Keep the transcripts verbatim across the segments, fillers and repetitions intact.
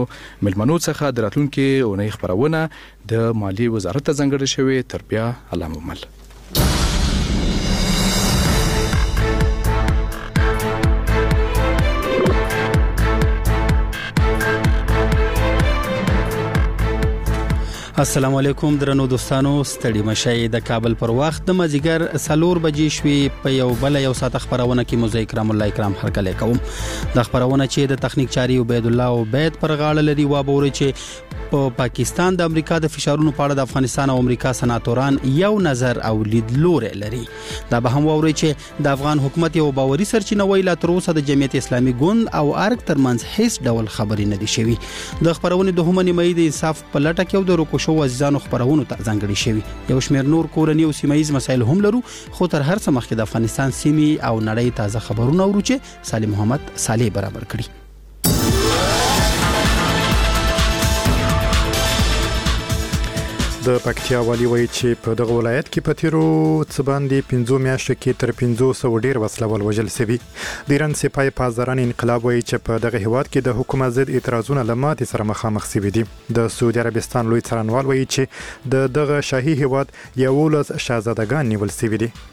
ملمنو څخه د راتلونکي اونۍ خبرونه د مالیې وزارت ته ځانګړې شوې. تر بیا الله مومل. السلام علیکم درنو دوستانو، ستړي مشئ. د کابل پر وخت د مازیګر څلور بجې شوې. په یو بل یو ساعت خبرونه کې مو اکرام الله اکرام هرکلی کوم. د خبرونه چې د تخنیک چاري عبید الله عبید پر غاړه لري و بوري چې په پا پاکستان د امریکا د فشارونو په اړه د افغانستان او امریکا سناتوران یو نظر او لیدلوري لري. دا به هم ووري چې د افغان حکومت یو باوري سرچینه ویلا تر اوسه د جمعیت اسلامي ګوند او ارګ ترمنځ هیڅ ډول خبرې نه دي شوي. د خبرونه د همنې مې د انصاف په لټه کې او د روکو شو عزیزانو خبرونه ته ځانګړي شوي. یو شمېر نور کورنی او سیمایي مسایل هم لرو، خو تر هر څه مخکې د افغانستان سیمي او نړۍ تازه خبرونه ورو چې سالم محمد صالح برابر کړي. د پکتیا والی وایي چې په دغه ولایت کې په تیرو څه باندې پنځو میاشتو کې تر پنځو سوو ډیر وسلوال وژل شوي. د ایران سپاه پاسداران انقلاب وایي چې په دغه هیواد کې د حکومت ضد اعتراضونه له ماتې سره مخامخ شوي دي. د سعودي عربستان لوی څارنوال وایي چې د دغه شاهي هیواد یولس شاهزادګان نیول شوي دي.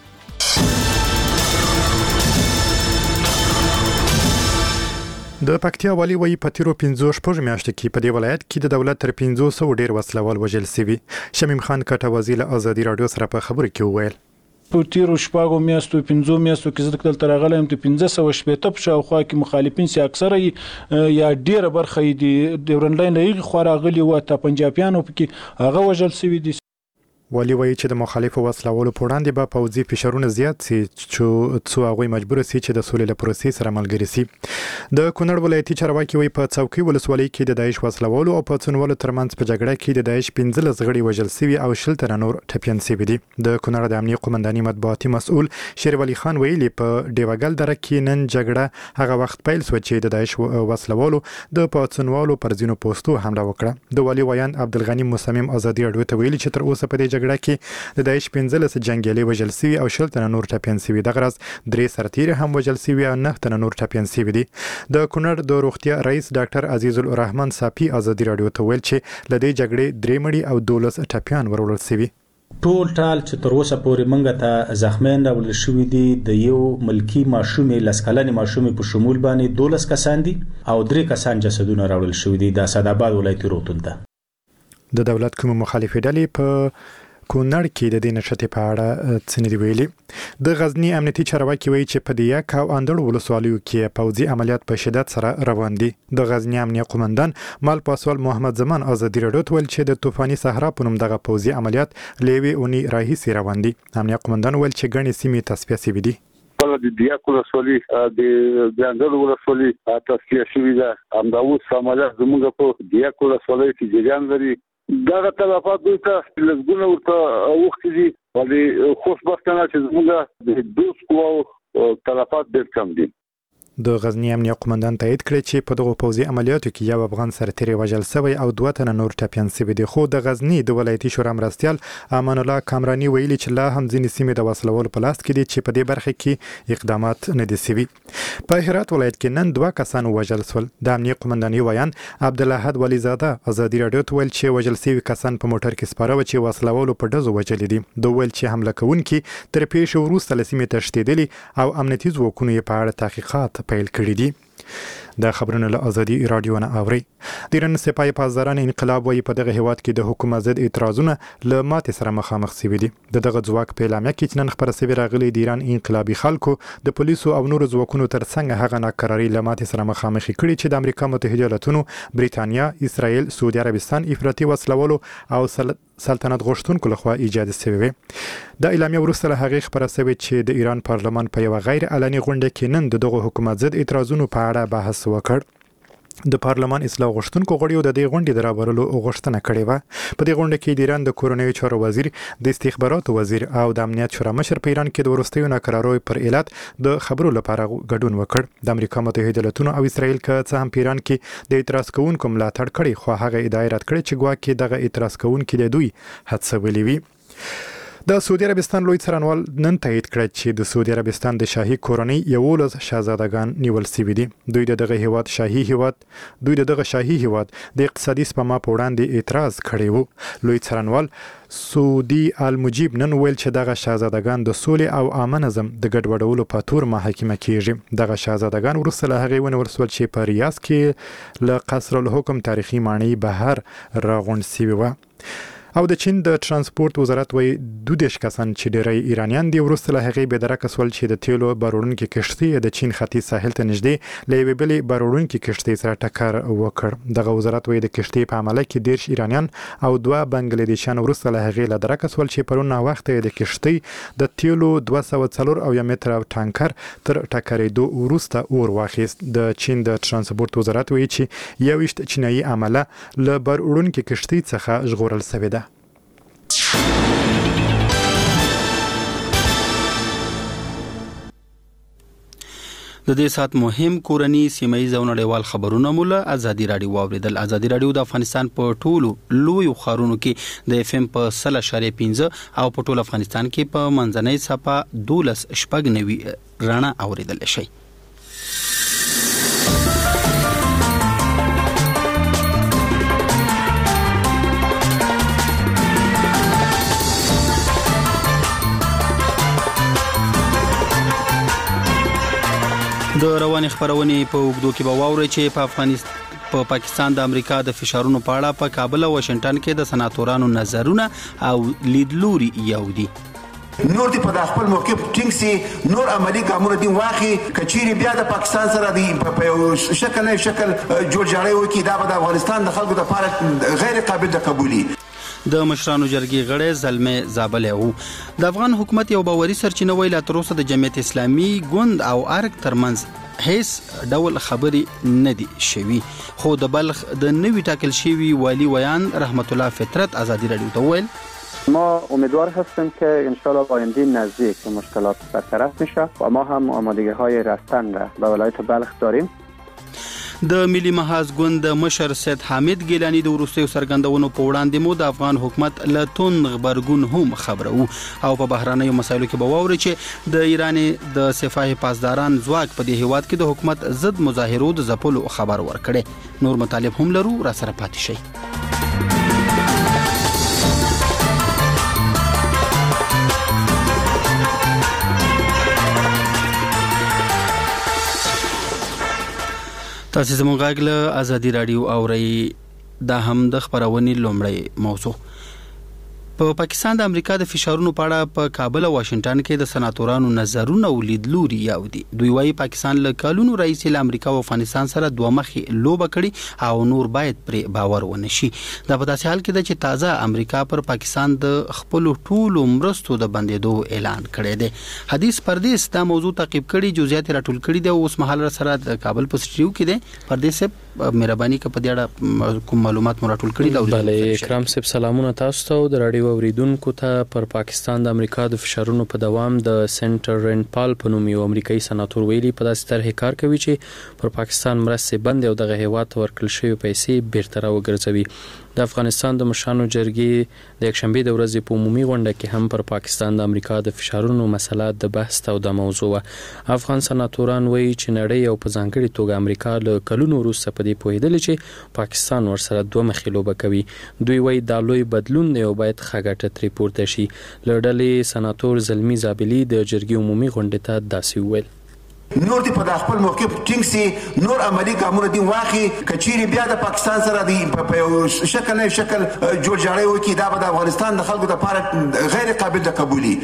د پکتیا والی وایي په تیرو پنځو شپږ میاشتو کې په دې ولایت کې د دولت تر پنځو سوو ډیر وسلوال وژل شوي. شمیم خان کټوازی له ازادي رادیو سره په خبرو کې وویل په تیرو شپږو میاشتو پنځو میاشتو کې زه دلته راغلم ته پنځه سوه شپېته په شاوخوا کې مخالفین چې اکثره یا ډیره برخه یې د ډیورنډ لاین خوا راغلي وو، ته پنجابیانو پکې هغه وژل شوي دي. والی وایي چې د مخالفو وسلوالو په وړاندې به پوځي فشارونه زیات سي څو هغوی مجبور سي چې د سولې له پروسې سره ملګري سي. د کونړ ولایتي چارواکي وایي په څوکۍ ولسوالۍ کې د داعش وسلوالو او پاڅونوالو ترمنځ په جګړه کې د داعش پنځلس غړي وژل شوي او شل تنه نور ټپیان شوي دي. د کونړ د امنیه قومنداني مطبوعاتي مسؤل شیر ولی خان ویلي په ډیوګل دره کې نن جګړه هغه وخت پیل شو چې د داعش وسلوالو د پاڅونوالو پر ځینو پوسټو حمله وکړه. د والی ویان عبدالغنی مصمم ازادي رادیو ته ویلي چې تر اوسه په دې جګړه کې د داعش پنځلس جنگیالي وژل شوي او شل تنه نور ټپیان شوي. دغه ورځ درې سرتیري هم وژل شوي او نه تنه نور ټپیان شوي دي. د کونړ د روغتیا رئیس ډاکټر عزیز الرحمن صافي ازادي رادیو ته ویل چې له دې جګړې درې مړي او دولس ټپیان ورول شوي. ټول ټال چې تر اوسه پورې منګه ته زخمیان راوړل شوي دي د یو ملکی ماشومې لس کلنې ماشومې په شمول باندې دولس کسان دي او درې کسان جسدونه راوړل شوي دي د اسداباد ولایتي روغتون ته. د دولت کوم مخالفې ډلې په کونړ کې د دې نشټې په اړه څه نه دی ویلي. د غزنی امنیتي چارواکي وایي چې په دې یک او اندړ ولسوالیو کې پوځي عملیات په شدت سره روان دي. د غزنی امنیه قومندان مال پاسوال محمد زمان ازادي رادیو ته ویل چې د طوفاني صحرا په نوم دغه پوځي عملیات لوي اونۍ راهیسې روان دي. امنیه قومندان ویل چې ګڼې سیمې تصفیه شوي دي. په د دیاکو ولسوالي د ګاندل ولسوالي تصفیه شوي ده. همدا اوس عملیات زموږ په دیاکو ولسوالۍ کې جریان لري. دغه تلفات دوی ته لږونه ورته اوښتي دي، ولې خوشبختانه چې زموږ د دوست قواو تلفات ډېر کم دي. د غزنی امنیه قومندان تایید کړی چې په دغه پوځي عملیاتو کې یو افغان سرتیری وژل شوی او دوه تنه نور ټپیان شوي دي. خو د غزنی د ولایتي شورا مرستیال امان الله کامرانی ویلي چې لا هم ځینې سیمې د وسلوالو په لاس کې دي چې په دې برخه کې اقدامات نه دي شوي. په هرات ولایت کې نن دوه کسان وژل شول. د امنیه قومنداني ویان عبدالاحد ولیزاده ازادي رادیو ته ویل چې وژل شوي کسان په موټر کې سپاره و چې وسلوالو په ډزو وژلي دي. دوی ویل چې حمله کوونکي تر پیښې وروسته له سیمې تښتېدلي او امنیتي ځواکونو یې په اړه تحقیقات پیل کړي دي. د خبرونو له ازادي رادیو نه اوري. د ایران سپاه پاسداران انقلاب وایي په دغه هیواد کې د حکومت ضد اعتراضونه له ماتې سره مخامخ شوي دي. د دغه ځواک په اعلامیه کې چې نن خبره شوې راغلي د ایران انقلابي خلکو د پولیسو او نورو ځواکونو ترڅنګ هغه ناکراري له ماتې سره مخامخ کړي چې د امریکا متحده ایالاتونو، بریتانیا، اسرائیل، سعودي عربستان، افراطي وسلوالو او سلطنت غوښتونکو لخوا ایجاد شوی وي. د اعلامیه وروسته له هغې خبره شوې چې د ایران پارلمان په یوه غیر علني غونډه کې نن د دغه حکومت ضد اعتراضونو په اړه بحث وکړ. د پارلمان اصلاح غوښتونکو غړیو د دې غونډې د رابرلو غوښتنه کړې وه. په دې غونډه کې د ایران د کورنیو چارو وزیر، د استخباراتو وزیر او د امنیت شورا مشر په ایران کې د وروستیو ناکراریو پر علت د خبرو لپاره ګډون وکړ. د امریکا متحده ایالاتونو او اسرائیل که څه هم په ایران کې د اعتراض کوونکو ملاتړ کړی، خو هغه ادعا رد کړې چې ګواکې دغه اعتراض کوونکي د دوی هڅولي وي. د سعودي عربستان لوی څارنوال نن تایید کړ چې د سعودي عربستان د شاهي کورنۍ یولس شاهزادګان نیول شوي دي. دوی د دغه هیواد شاهي هیواد دوی د دغه شاهي هیواد د اقتصادي سپما په وړاندې اعتراض کړی وو. لوی څارنوال سعودي المجيب نن ویل چې دغه شاهزادګان د سولې او عامه نظم د ګډوډولو په تور محاکمه کیږي. دغه شاهزادګان وروسته له هغې ونیول شول چې په ریاض کې له قصر الحکم تاریخي ماڼۍ بهر راغونډ شوي وه. او د چین د ترانسپورت وزارت وایي دوه دیرش کسان چې ډېری ایرانیان دي وروسته له هغې بېدرکه شول چې د تیلو بار وړونکې کښتۍ د چین ختیځ ساحل ته نږدې له یوې بلې بار وړونکې کښتۍ سره ټکر وکړ. دغه وزارت وایي د کښتۍ په عمله کې دیرش ایرانیان او دوه بنګلادیشیان وروسته له هغې له درکه شول چې پرون ناوخته د کښتۍ د تیلو دوه سوه څلور اویا متره ټانکر تر ټکرېدو وروسته اور واخیست. د چین د ترانسپورت وزارت وایي چې یوویشت چینایي عمله له بار وړونکې کښتۍ څخه ژغورل شوې ده. د دې سات مهم کورنی سیمایي او نړیوال خبرونه مول ازادي رادیو واوریدل. ازادي رادیو د افغانستان په ټولو لوی خارونو کې د اف ام په صله اشاریه پنځه او په ټول افغانستان کې په منځنۍ صفه دولس شپږ نوي رڼا اوریدل شي. د رواني خبرونې په وګړو کې به واوري چې په افغانستان په پاکستان د امریکا د فشارونو په اړه په کابل او واشنگټن کې د سناتورانو نظرونه او لیدلوري یودي. نور دی په خپل موقف ټینګ سي، نور عملی ګامونه دي واخی کچيري بیا د پاکستان سره دی په شکل نه شکل جوړ جاړی وکي دا د افغانستان د خلکو لپاره غیر قابل د قبولي. د مشرانو جرګې غړی زلمه زابل او د افغان حکومت یو باوري سرچینه ویل تر اوسه د جمعیت اسلامي ګوند او ارګ ترمنځ هیڅ ډول خبري نه دي شوي. خو د بلخ د نوي ټاکل شوی والی ویان رحمت الله فطرت ازادي رادیو ته ویل ما امیدوار هستیم که انشالله آینده نزدیک مشکلات برطرف میشه و ما هم آمادگی های رفتن را به ولایت بلخ داریم. د ملي محاذ ګوند مشر سید حامد ګیلانی د وروستیو څرګندونو په وړاندې مو د افغان حکومت له تون خبرګون هم خبره وو او په بهرانیو مسایلو کې به واوري چې د ایران د سفاه پاسداران ځواک په دې هیواد کې د حکومت ضد مظاهرو د ځپلو خبر ورکړي. نور مطالب هم لرو، را سره پاتې شئ. تاسو زموږ غږ له ازادي رادیو اورئ. دا هم د خبرونې لومړی موضوع. په پاکستان د امریکا د فشارونو په اړه په کابل او واشنگټن کې د سناتورانو نظرونه او لیدلوري یودي. دوی وايي پاکستان له کلونو رئیس له امریکا او افغانستان سره دوه مخې لوبه کړي او نور باید پر باور ونه شي. دا په داسې حال کې ده چې تازه امریکا پر پاکستان د خپل ټولو مرستو د بندېدو اعلان کړی دی. حدیث پردیس دا موضوع تعقیب کړي، جزئیات راټول کړي دي او اوس مهال سره د کابل په سټډیو کې دی. پردیس مهرباني که په دې اړه کوم معلومات مو راټول کړي دا بله کرام صاحب سلامونه تاسو ته د رادیو اوریدونکو ته. پر پاکستان د امریکا د فشارونو په دوام د سنټر رند پال په نوم یو امریکایي سناتور ویلي په داسې طرح کار کوي چې پر پاکستان مرستې بند او دغه هیواد ته ورکړل شوی پیسې بیرته راوګرځوي. د افغانستان د مشرانو جرګې د یکشنبه د ورځې په عمومي غونډه کې هم پر پاکستان د امریکا د فشارونو مسله د بحث او د موضوع. افغان سناتوران وایي چې نړۍ او په ځانګړي توګه امریکا له کلونو وروسته په دې پوهېدل چې پاکستان ورسره دوه مخې لوبه کوي. دوی وایي دا لوی بدلون دی او باید ښه ګټه ترې پورته شي. له ډلې سناتور زلمي زابلي د جرګې عمومي غونډې ته داسې وویل نور دی په خپل موقف ټینګ سي، نور عملی ګامونه دي واخی کچيري بیا د پاکستان سره دی په شکل نه شکل جوړ جاړی وکي دا د افغانستان د خلکو لپاره غیر قابل د قبولي.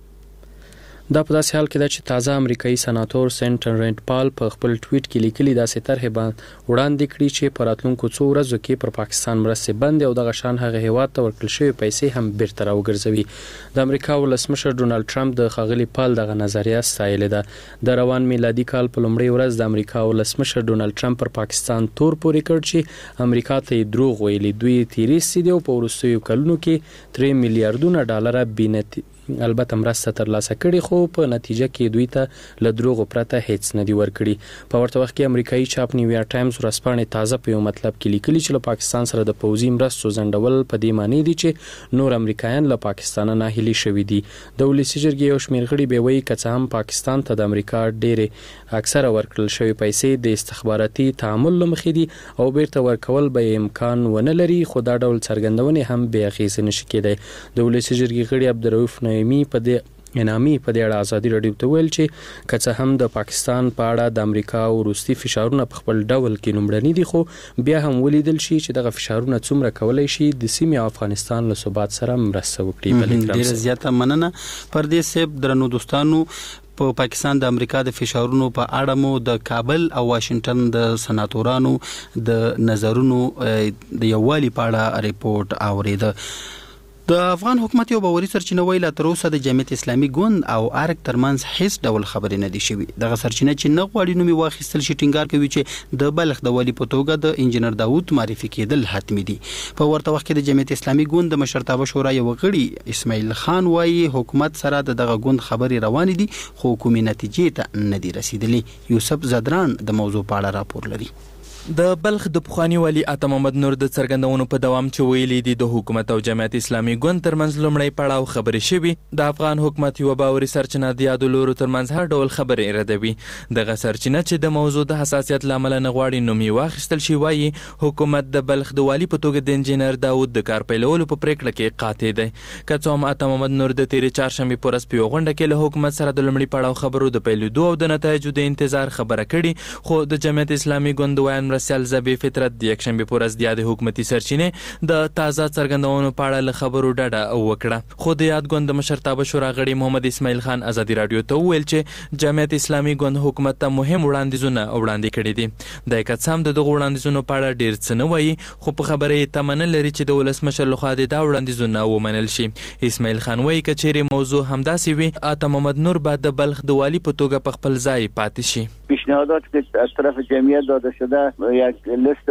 دا په داسې حال کې ده چې تازه امریکایي سناتور سنټر رند پال په خپل ټویټ کې لیکلي داسې طرح باندې وړاندې کړي چې په راتلونکو څو ورځو کې پر پاکستان مرستې بند او دغه شان هغه هیواد ته ورکړل شوی پیسې هم بیرته راوګرځوي. د امریکا ولسمشر ډونالد ټرمپ د ښاغلي پال دغه نظریه ستایلې ده. د روان میلادي کال په لومړۍ ورځ د امریکا ولسمشر ډونالد ټرمپ پر پاکستان تور پورې کړ چې امریکا ته دروغ ویلي، دوی تیریسي دي او په وروستیو کلونو کې ترې میلیارډونه ډالر بینت البته مرسته ترلاسه کړې خو په نتیجه کې دوی ته له دروغو پرته هیڅ نه دی ورکړي. په ورته وخت کې امریکایي چاپ نیویارک ټایمز ورځپاڼې تازه په یو مطلب کې لیکلي چې له پاکستان سره د پوځي مرستو ځنډول په دې معنی دي چې نور امریکایان له پاکستان نه هلي شوي دي. د ولسي جرګې یو شمېر غړي به وایي که څه هم پاکستان ته د امریکا ډېرې اکثره ورکړل شوی پیسې د استخباراتي تعامل له مخې دي او بیرته ورکول به امکان ونه لري، خو دا ډول څرګندونې هم بې اغېزې نشي کېدای. د ولسي جرګې غړي عبدالرؤف نعیمي په دې انامي په دې اړه ازادي راډیو ته ویل چې که څه هم د پاکستان په اړه د امریکا وروستي فشارونه په خپل ډول کې لومړني دي، خو بیا هم ولیدل شي چې دغه فشارونه څومره کولای شي د سیمې او افغانستان له ثبات سره مرسته وکړي. ډېر زیاته مننه پردیس صاحب. درنو دوستانو، په پاکستان د امریکا د فشارونو په اړه مو د کابل او واشنگټن د سناتورانو د نظرونو د یووالي په اړه ریپورت اوریده. د افغان حکومت یو باوري سرچینه ویله تر اوسه د جمعیت اسلامي ګوند او ارګ ترمنځ هیڅ ډول خبرې نه دي شوي. دغه سرچینه چې نه غواړي نومې واخیستل شي ټینګار کوي چې د بلخ د والي په توګه د انجینر داوود معرفي کېدل حتمي دي. په ورته وخت کې د جمعیت اسلامي ګوند د مشرتابه شورا یو غړي اسماعیل خان وایي حکومت سره د دغه ګوند خبرې روانې دي خو حکومي نتیجې ته نه دي رسیدلې. یوسف زدران د موضوع په اړه راپور لري. د بلخ د پخوانی والی عطا محمد نور د څرګندونو په دوام چې ویلي دي د حکومت او جمعیت اسلامي ګوند ترمنځ لومړی پړاو خبرې شوي. د افغان حکومت یو باوري سرچینه د یادو لورو ترمنځ هر ډول خبرې ردوي. دغه سرچینه چې د موضوع د حساسیت له امله نه غواړي نوم یې واخیستل شي وایي حکومت د بلخ د والی په توګه د انجینر داوود د کار پیلولو په پریکړه کې قاطع دی. که څه هم عطا محمد نور د تیرې چهارشنبې په ورځ په یوه غونډه کې له حکومت سره د لومړي پړاو خبرو د پیلېدو او د نتایجو د انتظار خبره کړې، خو د جمعیت اسلامي ګوند د ویان مرستیال زبی فطرت د یکشنبې په ورځ د یادې حکومتي سرچینې د تازه څرګندونو په اړه له خبرو ډډه وکړه. خو د یاد ګوند د مشرتابه شورا غړي محمد اسماعیل خان ازادي راډیو ته وویل چې جمعیت اسلامي ګوند حکومت ته مهم وړاندیزونه وړاندې کړي دي. د که څه هم د دغو وړاندیزونو په اړه ډېر څه نه وایي، خو په خبره یې تمه نه لري چې د ولسمشر لخوا د دا وړاندیزونه ومنل شي. اسماعیل خان وایي که چیرې موضوع همداسې وي عطا محمد نور به د بلخ د والي په توګه په خپل ځای پاتې شي. پیشنهادات که از طرف جمعیت داده شده یک لیست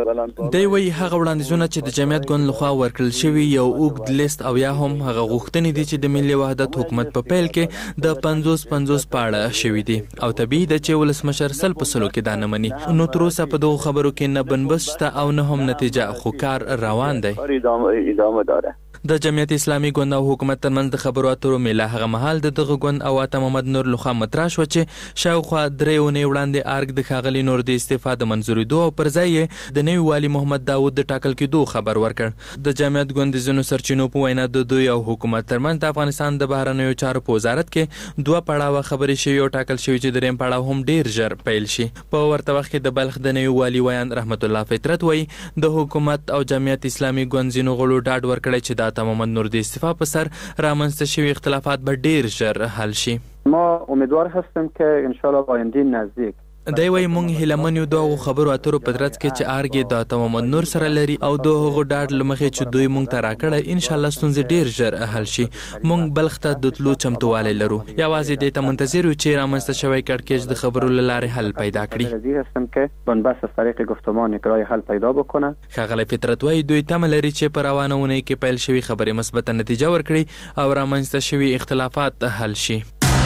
دی وایي هغه وړاندیزونه چې د جمعیت ګوند لخوا ورکړل شوي یو اوږد لیست او یا هم هغه غوښتنې دي چې د ملي وحدت حکومت په پیل کې د پنځوس پنځوس په اړه شوي دي او طبیعي ده چې ولسمشر سل په سلو کې دا نه مني. نو تر اوسه په دغو خبرو کې نه بنبست شته او نه هم نتیجه، خو کار روان دی. ادامه داره. د جمعیت اسلامي ګوند او حکومت ترمنځ د خبرو اترو میله هغه مهال د دغه ګوند او عطا محمد نور لخوا مطرح شوه چې شاوخوا درې اونۍ وړاندې ارګ د ښاغلي نور د استعفا د منظورېدو او پر ځای یې د نوي والي محمد داود د ټاکل کېدو خبر ورکړ. د جمعیت ګوند د ځینو سرچینو په وینا د دوی او حکومت ترمنځ د افغانستان د بهرنیو چارو په وزارت کې دوه پړاوه خبرې شوي او ټاکل شوي چې درېیم پړاو هم ډېر ژر پیل شي. په ورته وخت کې د بلخ د نوي والي ویان رحمت الله فطرت وایي د حکومت او جمعیت اسلامي ګوند ځینو غړو ډاډ ورکړی چې د عطا محمد نور د استعفا په سر رامنځته شوي اختلافات به ډیر ژر حل شي. ما امیدوار هستم که ان شاء الله آینده نزدیک دی وایي موږ هیلهمن یو دغو خبرو اترو په ترڅ کې چې ارګ د عطا محمد نور سره لري او د هغو ډاډ له مخې چې دوی موږ ته راکړی انشاءالله ستونزې ډېر ژر حل شي. موږ بلخ ته د تلو چمتووالی لرو، یوازې دې ته منتظر یو چې رامنځته شوی کړکېچ د خبرو له لارې حل پیدا کړي. راضي هستم که بنبست از طریق گفتمان یک راه حل پیدا بکنه. ښاغلی فطرت وایي دوی تمه لري چې په روانه اونۍ کې پیل شوي خبرې مثبته نتیجه ورکړي او رامنځته شوي اختلافات حل شي.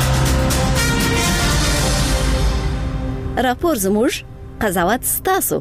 راپور زموږ، قضاوت ستاسو.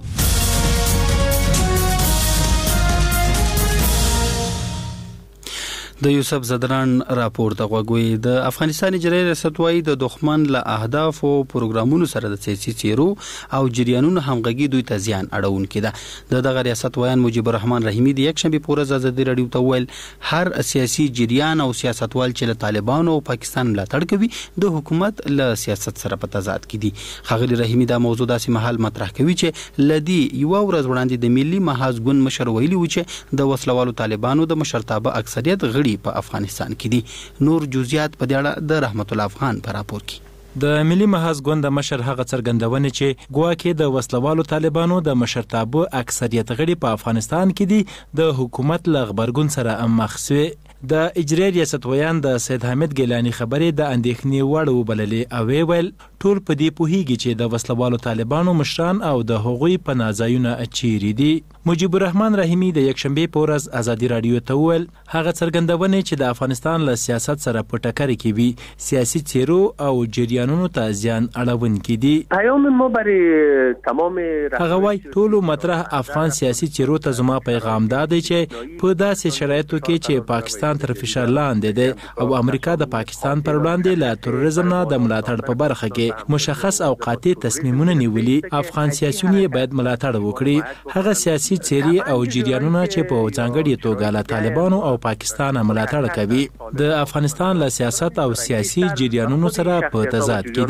د یوسف زدران راپور ته غوږوي. د افغانستان اجرایي ریاست وايي د دښمن له اهداف او پروګرامونو سره د سیاسي څیرو او جریانونو همغږي دوی ته زیان اړونکې ده. د دغه ریاست ویان مجيب الرحمن رحیمي د یکشنبې په ورځ ازادي راډیو ته وویل هر سیاسي جریان او سیاستوال چې له طالبانو او پاکستان ملاتړ کوي د حکومت له سیاست سره په تضاد کې دي. ښاغلي رحیمي دا موضوع داسې مهال مطرح کوي چې لدی یو ورځ وړاندې د ملي محاذ ګوند مشر ویلي و چې د وسلوالو طالبانو د مشرتابه اکثریت غړي په افغانستان کې دي. نور جزئیات په دې اړه د رحمت الله افغان په راپور کې. د ملي محاذ ګوند مشر هغه څرګندونه چې ګواکې د وسلوالو طالبانو د مشرتابه اکثریت غړي په افغانستان کې دي د حکومت له غبرګون سره مخ شوي. د اجرایي ریاست ویان د سید حامد ګیلانی خبرې د اندېښنې وړ وبللې او ویل ټول په دې پوهیږي چې د وسلوالو طالبانو مشران او د هغوی پناهځایونه چیرې دي. مجيب الرحمن رحیمی د یکشنبه په ورځ ازادي رادیو ته ویل هغه څرګندونه چې د افغانستان له سیاست سره په ټکر کې وي سیاسي چیرو او جریانونو ته زیان اړونکي دي. پیام ما برای تمام هغه وایي ټولو مطرح افغان سیاسي چیرو ته زما پیغام دا دی چې په داسې شرایطو کې چې پاکستان تر فشار لاندې دی او امریکا د پاکستان پر وړاندې له تروریزم نه د ملاتړ په برخه کې مشخص او قاطع تصمیمونه نیولي افغان سیاسيون باید ملاتړ وکړي. هغه سیاسي چیرې او جریانونه چې په ځانګړي توګه له طالبانو او پاکستان ملاتړ کوي د افغانستان له سیاست او سیاسي جریانونو سره په تضاد کې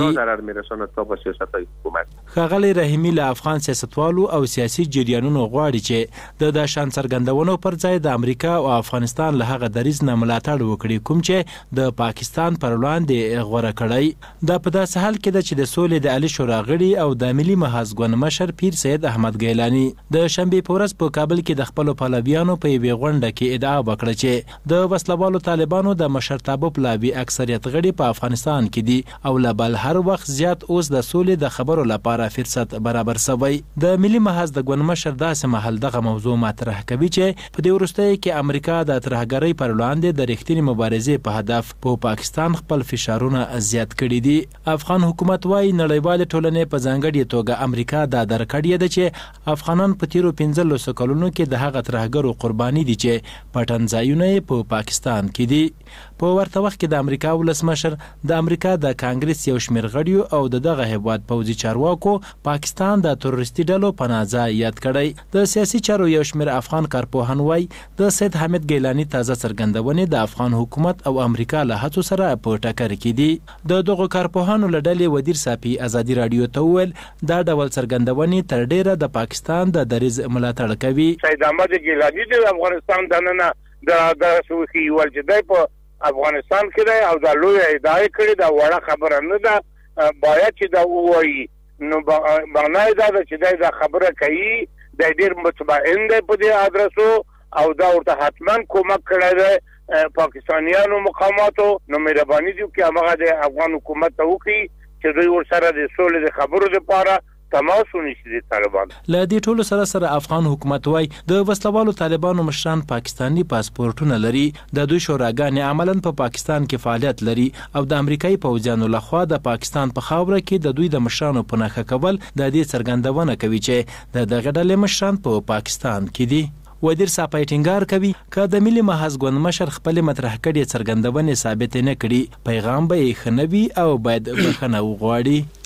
دي. ښاغلی رحیمی له افغان سیاستوالو او سیاسي جریانونو غواړي چې د داشان څرګندونو پر ځای د امریکا او افغانستان له هغه دریځ نه ملاتړ وکړي کوم چې د پاکستان پر وړاندې غوړه کړی. دا په داسې حال کې ده چې د سولې د عالی شورا غړي او د ملي محاذ ګوند مشر پیر سید احمد ګیلانی د شنبه په ورځ په کابل کې د خپل پهلویانو په یوه غونډه کې ادعا وکړه چې د وسلوالو طالبانو د مشرتابه پلاوي اکثریت غړي په افغانستان کې دي او لا بل هر وخت زیات اوس د سولې د خبرو لپاره فرصت برابر شوی. د ملي محاذ د ګوند مشر داسې محل دغه موضوع مطرح کوي چې په دې وروستیو کې امریکا د ترهګرۍ پر وړاندې د رښتینې مبارزې په هدف په پاکستان خپل فشارونه زیات کړي دي. افغان حکومت وايي نړیوال ټولنې په ځانګړي توګه امریکا دا درکړی ده چې افغانان په تیرو پنځلسو کلونو کې د هغه ترهګرو قرباني دي چې پټنځایونه په پاکستان کې دي. په ورته وخت کې د امریکا ولسمشر د امریکا د کانګرس یو شمېر غړیو او د دغه هیواد پوځي چارواکو پاکستان د تروریستي ډلو پناهځای یاد کړی. د سیاسي چارو یو شمېر افغان کارپوهان وايي د سید حامد ګیلانی تازه څرګندونې د افغان حکومت او امریکا له هڅو سره په ټکر کې دي. د دغو کارپوهانو له ډلې ودیر صافي ازادي رادیو ته وویل دا ډول څرګندونې تر ډیره د پاکستان د دریځ ملاتړ کوي. سید احمد ګیلانی د افغانستان دننه د د سوخي ولجدای په افغانستان کې دی او د لوی ادعای کړي دا وړه خبره نه ده باید چې دا وایي نو باندې دا چې دا خبره کوي د ډیر مطمئن دی په دې ادرسو او دا ورته حتما کومک کړی دی پاکستانیانو مقاماتو نو مهرباني دي چې هغه د افغان حکومت ته وکړي چې دوی ورسره د سولې د خبرو لپاره تماس ونیسي طالبان. له دې ټولو سره سره افغان حکومت وايي د وسلوالو طالبانو مشران پاکستانی پاسپورتونه لري د دوی شوراګانې عملاً په پا پاکستان کې فعالیت لري او د امریکایي پوځیانو لخوا د پاکستان په خاوره کې د دوی د مشرانو په نښه کول د دې څرګندونه کوي چې د دغه ډلې مشران په پا پاکستان کې دي. ودیر صافي ټینګار کوي که د ملي محاذ ګوند مشر خپل مطرح کړي څرګندونه ثابت نه کړي پیغام به یې خنوي او باید بخنه وغواړي.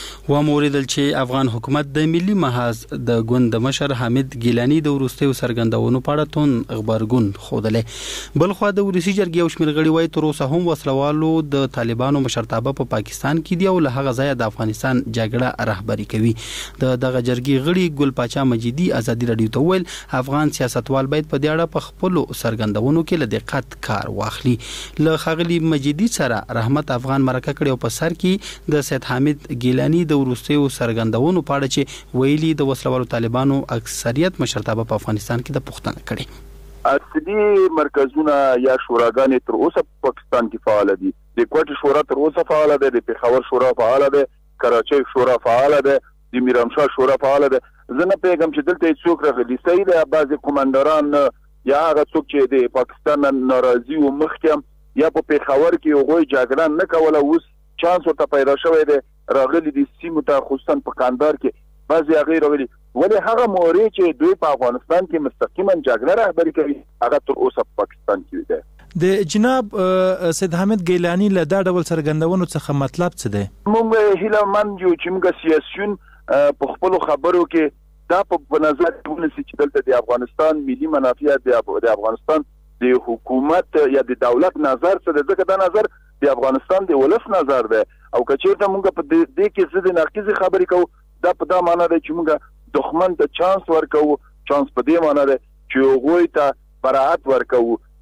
و موریدل چې افغان حکومت د ملي محاذ د ګوند مشر حامد ګیلانی د وروستیو څرګندونو په اړه تون خبرګون خوده. بل خو د ولسی جرګې او شمیر غړي وایي تر اوسه هم وسلوالو د طالبانو مشرتابه په پاکستان کې دی او له هغه ځای د افغانستان جګړه رهبری کوي. د دغه جرګې غړي ګل پاچا مجیدي ازادي رادیو ته ویل افغان سیاستوال باید په دې اړه په خپل څرګندونو کې له دقت کار واخلي. له خغلی مجیدي سره رحمت افغان مرکه کړي او په سر کې د سید حامد ګیلانی د وروستیو څرګندونو په اړه چې ویلي د وسلوالو طالبانو اکثریت مشرتابه په افغانستان کې د پښتنه کړي. اصلي مرکزونه یا شوراګانې تر اوسه په پاکستان کې فعال دي. د کوټ شورا تر اوسه فعال ده، د پېښور شورا فعال ده، کراچۍ شورا فعال ده، د میرامشاه شورا فعال ده. زه نه پیغام چې دلته څوک راغلي صحیح ده بعضي قومندانان یا هغه څوک چې د پاکستان ناراضي او مخکم یا په پېښور کې هغوی جګړه نه کوله اوس چانس ورته پیدا شوی دی راغلي دي سیمو ته خصوصا په کاندار کې بعضي هغه راغلي ولې هغه موري چې دوی په افغانستان کې مستقیما جګړه رهبري کوي هغه تر اوسه په پاکستان کې دی. د جناب سید حامد ګیلانی له دا ډول څرګندونو څخه مطلب څه دی؟ موږ هیله من یو چې موږ سیاسيون په خپل خبرو کې دا په نظر کې ونیسي چې دلته د افغانستان ملي منافع د افغانستان د حکومت یا د دولت نظر څه ده ځکه دا نظر د افغانستان د ولس نظر ده او کچېرته موږ په دې کې څه د ناقصي خبرې کوو دا په دا معنی ده چې موږ دښمن ته چانس ورکوو چانس په دې معنی ده چې هغوی ته براعت ورکوو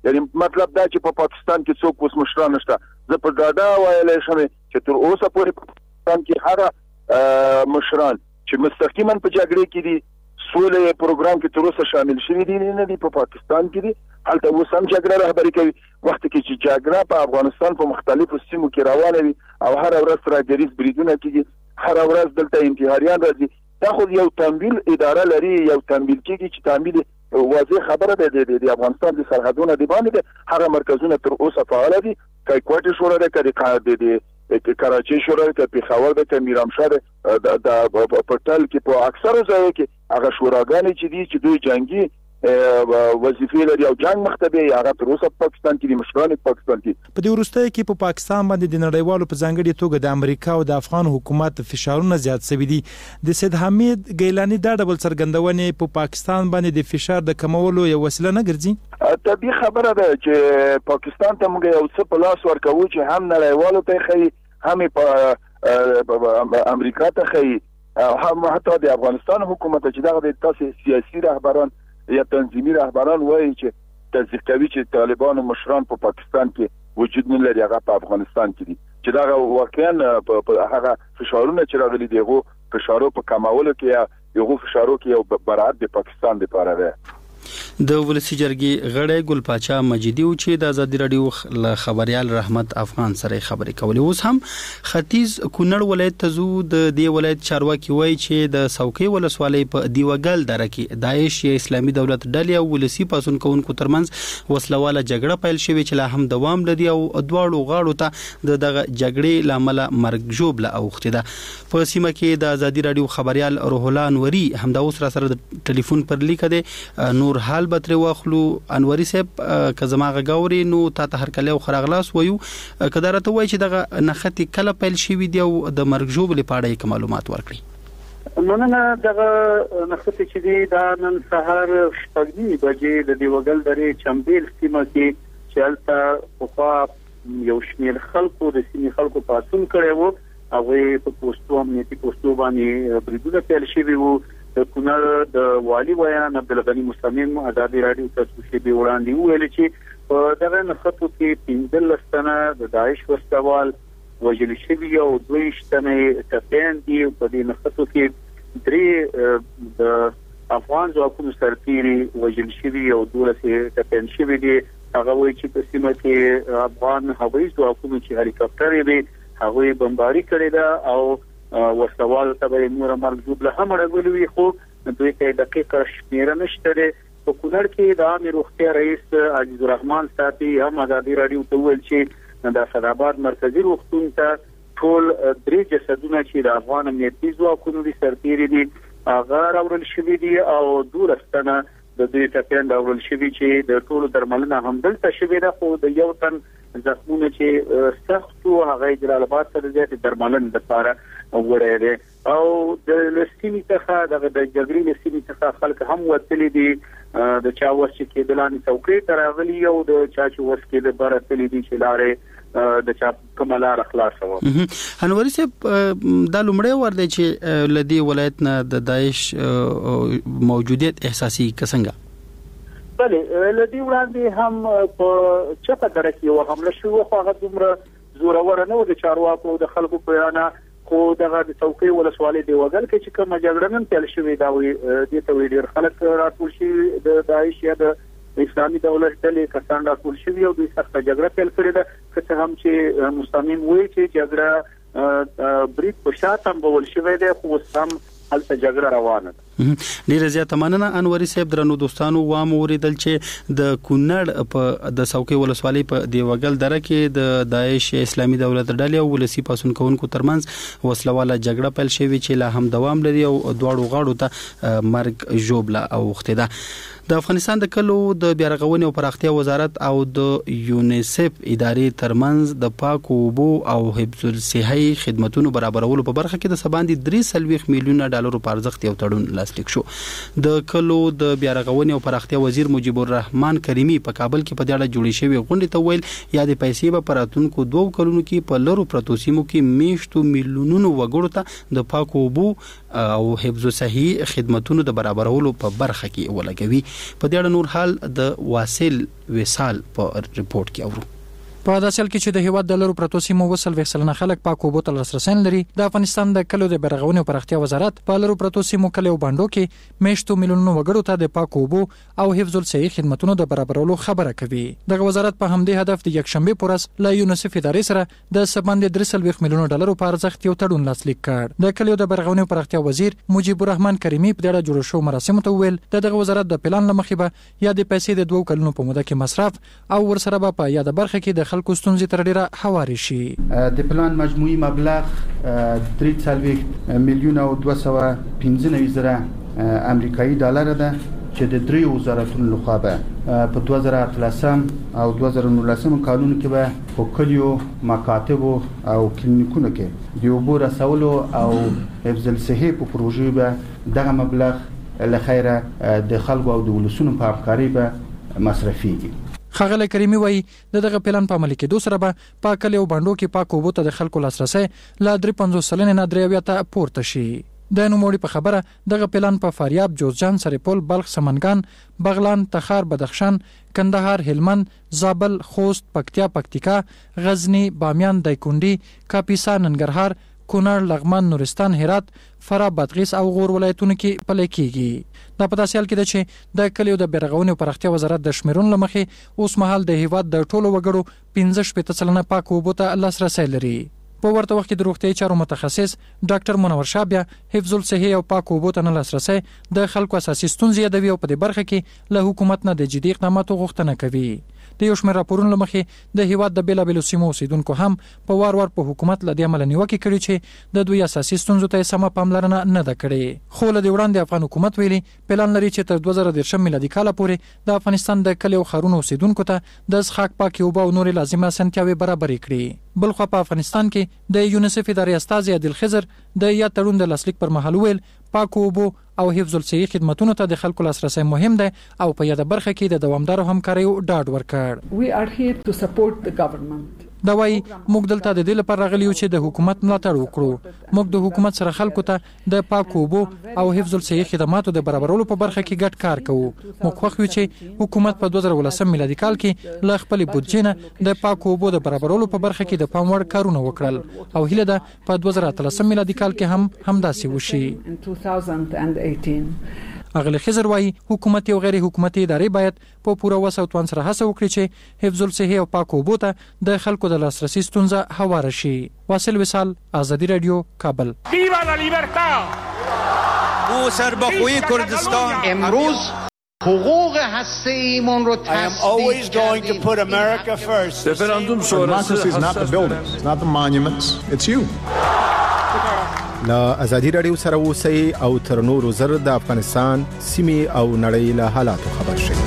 یعنی مطلب دا چې په پاکستان کې څوک اوس مشران نشته. زه په ډاډه ویلی شم چې تر اوسه پورې په پاکستان کې هغه مشران چې مستقیما په جګړې کې دي سولې پروګرام کې تر اوسه شامل شوي دي نه دي. په پاکستان کې دي هلته اوس هم جګړه رهبري کوي. وخت کې چې جګړه په افغانستان په مختلفو سیمو کې روانه وي او هر ورځ ترهګریز بریدونه کېږي، هر ورځ دلته انتحاریان راځي، دا خو یو تمویل اداره لري، یو تمویل کېږي چې تمویل واضح خبره ده د افغانستان د سرحدونو د باندې ده. هغه مرکزونه تر اوسه فعال دي، که کوټه شورا ده، که د کراچۍ شورا ده، که پېښور ده، که میرامشاه ده. د پټل کې په اکثرو ځایو کې هغه شوراګانې چې دي چې دوی جنگي وظیفې لري او جنگ مختبه هغه تر اوسه په پاکستان کې د مشران په پاکستان کې. په دې وروستیو کې په پاکستان باندې د نړیوالو په ځانګړي توګه د امریکا او د افغان حکومت فشارونه زیات شوي دي. د سید حمید ګیلاني دا ډول څرګندونې په پاکستان باندې د فشار د کمولو یو وسیله نه ګرځي؟ طبیعي خبره ده چې پاکستان ته موږ یو څه په لاس ورکوو چې هم نړیوالو ته ښیي، هم په امریکا ته ښیي، هم حتی د افغانستان حکومت چې دغه د تاسو سیاسي رهبران یا تنظیمي رهبران وایي چې تصدیق کوي چې طالبان او مشران په پاکستان کې وجود نه لري، هغه په افغانستان کې دي، چې دا واقعا په هغه فشارونه چې راغلي دي هغه فشارو په کمولو کې یو فشارو کې یو برابر د پاکستان لپاره ده. د ولسی جرګې غړی ګل پاچا مجیدی او چې د ازادي رادیو ل خبريال رحمت افغان سره خبرې کولې. اوس هم ختیځ کونړ ولایت ته زو د دې ولایت چارواکي وایي چې د سوکې ولسوالۍ په دیوګل دره کې داعش یا اسلامي دولت ډلې او ولسی پاسون کوونکو ترمنځ وسلواله جګړه پیل شوې چې لا هم دوام لري او دواړو غاړو ته د دغه جګړې لامل مرګ ژوبله اوخته ده. په سیمه کې د ازادي رادیو خبريال روح الله انوري همدا اوس را سره د ټلیفون پر لیک ده نور حال بتر واخلو. انوري صاحب که زما غاوري نو تا ته هر کله خو راغلاس وایو کدارته وای چې دغه نختی کله پیل شي ویډیو د مرګ جوړ لپاره معلومات ورکړي. نو نه دغه نختی چې دی دا نن سهار شپږ بجې د دیوګل درې چمبیل سیمه کې چلته په یو شمېر خلکو د سیمې خلکو پاسون کړي وو، هغه په پوسټو امنیتي پوسټو باندې بریدونه پیل شوي وو. د کونړ د والی بیان عبدالغنی مصمم ازادي رادیو ته څه وړاندې ویل چې په دغه نخښتو کې پنځلس تنه د داعش وسوال وژل شوي او دوه تنه ټپیان دي. په دې نخښتو کې درې د افغان ځواکونو سرتیري وژل شوي او دولسه ټپیان شوي دي. هغه وایي چې په سیمه کې افغان هوایي ځواکونو چې هلیکاپټر یې هغه بمباري کړې ده او وسوال ته به نور مرګ جوړه هم راغلي، خو دوی ته دقیقه شمیره نشته. په کونړ کې د عامه روغتیا رئیس عزیز الرحمن ساتي هم ازادي رادیو ته ویل چې د اسداباد مرکزی روغتون ته ټول درې جسدونه چې د افغان امنیتي ځواکونو د سرتیري دي هغه راوړل شوي دي او دولستانه د دې ټپیان راوړل شوي چې د ټولو درملنه هم دلته شوي ده، خو د یو تن زخمونه چې سختو هغه جلال آباد ته د درملنې لپاره وړي دي او د لسینی څخه د جګړې لسینی څخه خلک هم وتلي دي. د چا وس کې د لاندې څوکۍ ته راغلي او د چا چې وس کې د بار تللی دي چې لارې د چا کوملار خلاص وو. انوري صاحب د لومړی ور دي چې لدی ولایت نه د داعش موجودیت احساسي کسنګ بله لدی وړاندې هم په چپه دره کې یو حمله شو، خو هغه دومره زورور نه و د چارواکو د خلکو پیانه، خو دغه د څوکۍ ولسوالۍ دی وګل کې چې کوم جګړه نن پیل شوې دا وي د ته ډېر خلک راټول شي د داعش یا د اسلامي دولت ډلې کسان راټول شي او د سخت جګړه پیل کړې ده. که هم چې مستمیم وایي چې جګړه برید په شاته بول شوې ده، خو سم هلته جګړه روانه ده. ډیره زیاته مننه انوري صاحب. درنو دوستانو وام اوریدل چې د کونړ په د سوکې ولسوالۍ په دیوګل دره کې د داعش اسلامي دولت ډلې او ولسی پاسون کوونکو ترمنځ وسلواله جګړه پیل شوې چې لا هم دوام لري او دواړو غاړو ته مرګ ژوبله اوخته ده. د افغانستان د کلو د بیارغونې او پراختیا وزارت او د یونیسف ادارې ترمنځ د پاکو اوبو او حفظ الصحې خدماتو برابرولو په برخه کې د سباندې درې سلويخ میلیونه ډالر په ارزښت یو تړون لاسلیک شو. د کلو د بیا رغونې او پراختیا وزیر مجيب الرحمن کریمی په کابل کې په دې اړه جوړې شوې غونډې ته ویل یا د پیسې په پراتونکو دوه کلونو کې په لرو پرتو سیمو کې میشتو میلیونونو وګړو ته د پاکو اوبو او حفظ صحي خدماتونو د برابرولو په برخه کې ولګوي. په دې اړه نور حال د واصل وصال په ریپورت کې اورو. په داسې حال کې چې د هیواد د لرو پرتو سیمو وسل وسلنه خلک پاکو اوبو ته لاسرسی لري، د افغانستان د کلو د برغونې او پراختیا وزارت په لرو پرتو سیمو کلو باندې کې میشتو میلیونونو وګړو ته د پاکو اوبو او حفظ الصحي خدماتونو د برابرولو خبره کوي. دغه وزارت په همدې هدف د یکشنبه پورس له یونیسف ادارې سره د سباند درې سلويخ میلیونو ډالرو په ارزښت یو تړون لاسلیک کړ. د کلو د برغونې او پراختیا وزیر مجيب الرحمن کریمی په دغه جوړ شو مراسمو ته ویل د دغه وزارت د پلان لمخې به یا د پیسې د دوه کلونو په موده کې مصرف او ورسره به په یاد برخه کې د خلکو ستونزې تر حواري شي. د پلان مجموعي مبلغ درې څلوېښت میلیونه او دوه سوه پنځه نوي زره امریکایي ډالر ده چې د دریو وزارتونو لخوا به په دوه زره اتلسم او دوه زره نولسم کالونو کې به په کلیو مکاتبو او کلینیکونو کې د اوبو رسولو او حفظ الصحي په پروژې به دغه مبلغ له خیره د خلکو او د ولسونو په همکارۍ به مصرفيږي. خغله کریمی وای د دغه پلان په عمل کې دوه سره به په کلیو باندې کې پاکو اوبو ته د خلکو لاسرسي ل درې پنځوس سلنه نه درې ته پورته شي. د نوموړي په خبره دغه پلان په فاریاب، جوزجان، سرپل، بلخ، سمنګان، بغلان، تخار، بدخشان، کندهار، هلمند، زابل، خوست، پکتیا، پکتیکا، غزنی، بامیان، دایکندي، کاپیسا، ننګرهار، کونړ، لغمان، نورستان، هرات، فراه، بادغیس او غور ولایتونو کې پلي کیږي. دا په داسې حال کې ده چې د کلیو د برغونې او پراختیا وزارت د شمیرون لمخې اوس مهال د هیواد د ټولو وګړو پنځه شپږ سلنه پاکو اوبو ته لاسرسی لري. په ورته وخت کې د روغتیايي چارو متخصص ډاکټر منور شاه بیا حفظ الصحي او پاکو اوبو ته لاسرسی د خلکو اساسي ستونزې یادوي او په دې برخه کې له حکومت نه د جدي اقداماتو غوښتنه کوي. د یو شمېر راپورونو لمخې د هیواد د بیلابېلو سیمو اوسیدونکو هم په وار وار په حکومت له دې عمل نیوکې کړي چې د دوی اساسي ستونزو ته سمه پاملرنه نه ده کړې. خو له دې وړاندې افغان حکومت ویلي پلان لري چې تر دوه زره دېرشم میلادي کال پورې د افغانستان د کلیو ښارونو اوسیدونکو ته د څښاک پاکې اوبه او نورې لازمه اسانتیاوې برابرې کړي. بلخوا په افغانستان کې د یونیسف ادارې استازي عادل خضر د یا تړون د لاسلیک پر مهال ویل پاکو اوبو او حفظ الصحي خدماتونو ته د خلکو لاسرسی مهم ده او په یاد برخه کې د دوامدار همکارۍ ډاډ ورکړ. We are here to support the government. دا وایي موږ دلته د دې لپاره راغلي یو چې د حکومت ملاتړ وکړو. موږ د حکومت سره خلکو ته د پاکو اوبو او حفظ الصحي خدماتو د برابرولو په برخه کې ګډ کار کوو. موږ خوښ یو چې حکومت په دوه زره ولسم میلادي کال کې له خپل بودجې نه د پاکو اوبو د برابرولو په برخه کې د پام وړ کارونه وکړل او هیله ده په دوه زره اتلسم میلادي کال کې هم همداسې وشي. اغلی خضر وایي حکومت او غیر حکومتي ادارې باید په پوره وس او توان سره هڅه وکړي چې حفظ الصحي او پاکو اوبو ته د خلکو د لاسرسي ستونزه هواره شي. واصل وصال، آزادی رادیو، کابل. ویوا لا لیبرتا! او سربخوی کردستان امروز حقوق هسته ایمان رو I am always going to put America first. Referendum sonrası is not the buildings, it's not the monuments, it's you. لا ازادي رادیو سره اوسئ او تر نورو زر د افغانستان سیمې او نړۍ له حالاتو خبر شئ.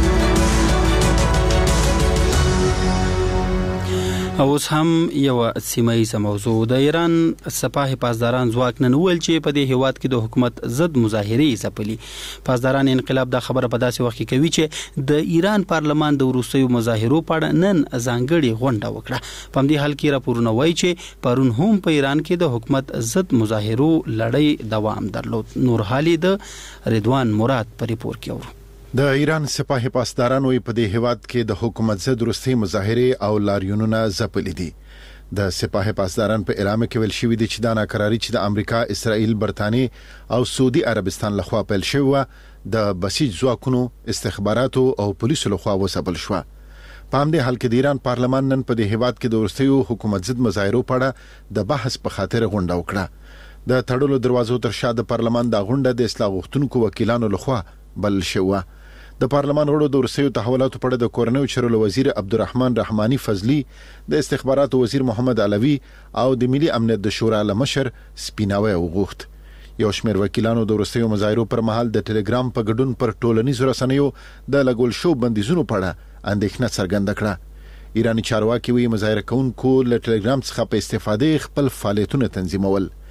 اوس هم یو سیمایي موضوع د ایران سپاه پاسداران ځواک نن ویل چې په دې هیواد کې د حکومت ضد مظاهرې ځپلي. پاسداران انقلاب د خبره په داسې وخت کې کوي چې د ایران پارلمان د وروستیو مظاهرو په اړه نن ځانګړې غونډه وکړه. په همدې حال کې راپورونه وایي چې پرون هم په ایران کې د حکومت ضد مظاهرو لړۍ دوام درلود. نور حالي د رضوان مراد په ریپورت کې اورو. د ایران سپاه پاسدارانو په دې هیواد کې د حکومت ضد وروستي مظاهره او لاریونونه ځپلي دي. د سپاه پاسداران په اعلان کې ویل شوی دی چې دا ناکراری چې د امریکا، اسرائیل، برتانیې او سعودي عربستان لخوا پیل شوی د بسیج ځواکونو، استخباراتو او پولیسو لخوا وسپل شو. په همدې حال کې د ایران پارلمان نن په دې هیواد کې د وروستیو حکومت ضد مظاهرو په اړه د بحث په خاطر غونډه وکړه. د تړلو دروازو تر شا د پارلمان د غونډه د اصلاح غوښتونکو وکیلانو لخوا بل شوی. د پارلمان غړو د ورسېو تحولاتو په اړه د کورنیو چارو وزیر عبدالرحمن رحماني فضلی، د استخباراتو وزیر محمد علوي او د ملي امنیت د شورا لمشر سپیناوي وغوښت. یو شمېر وکیلانو د ورسېو مظاهرو پر مهال د ټلګرام په ګډون پر ټولنیزو رسنیو د لګول شو بندیزونو په اړه اندېښنه څرګنده کړه. ایرانی چارواکي وی مظاهره کوونکو له ټلګرام څخه په استفادې خپل فعالیتونه تنظیمول.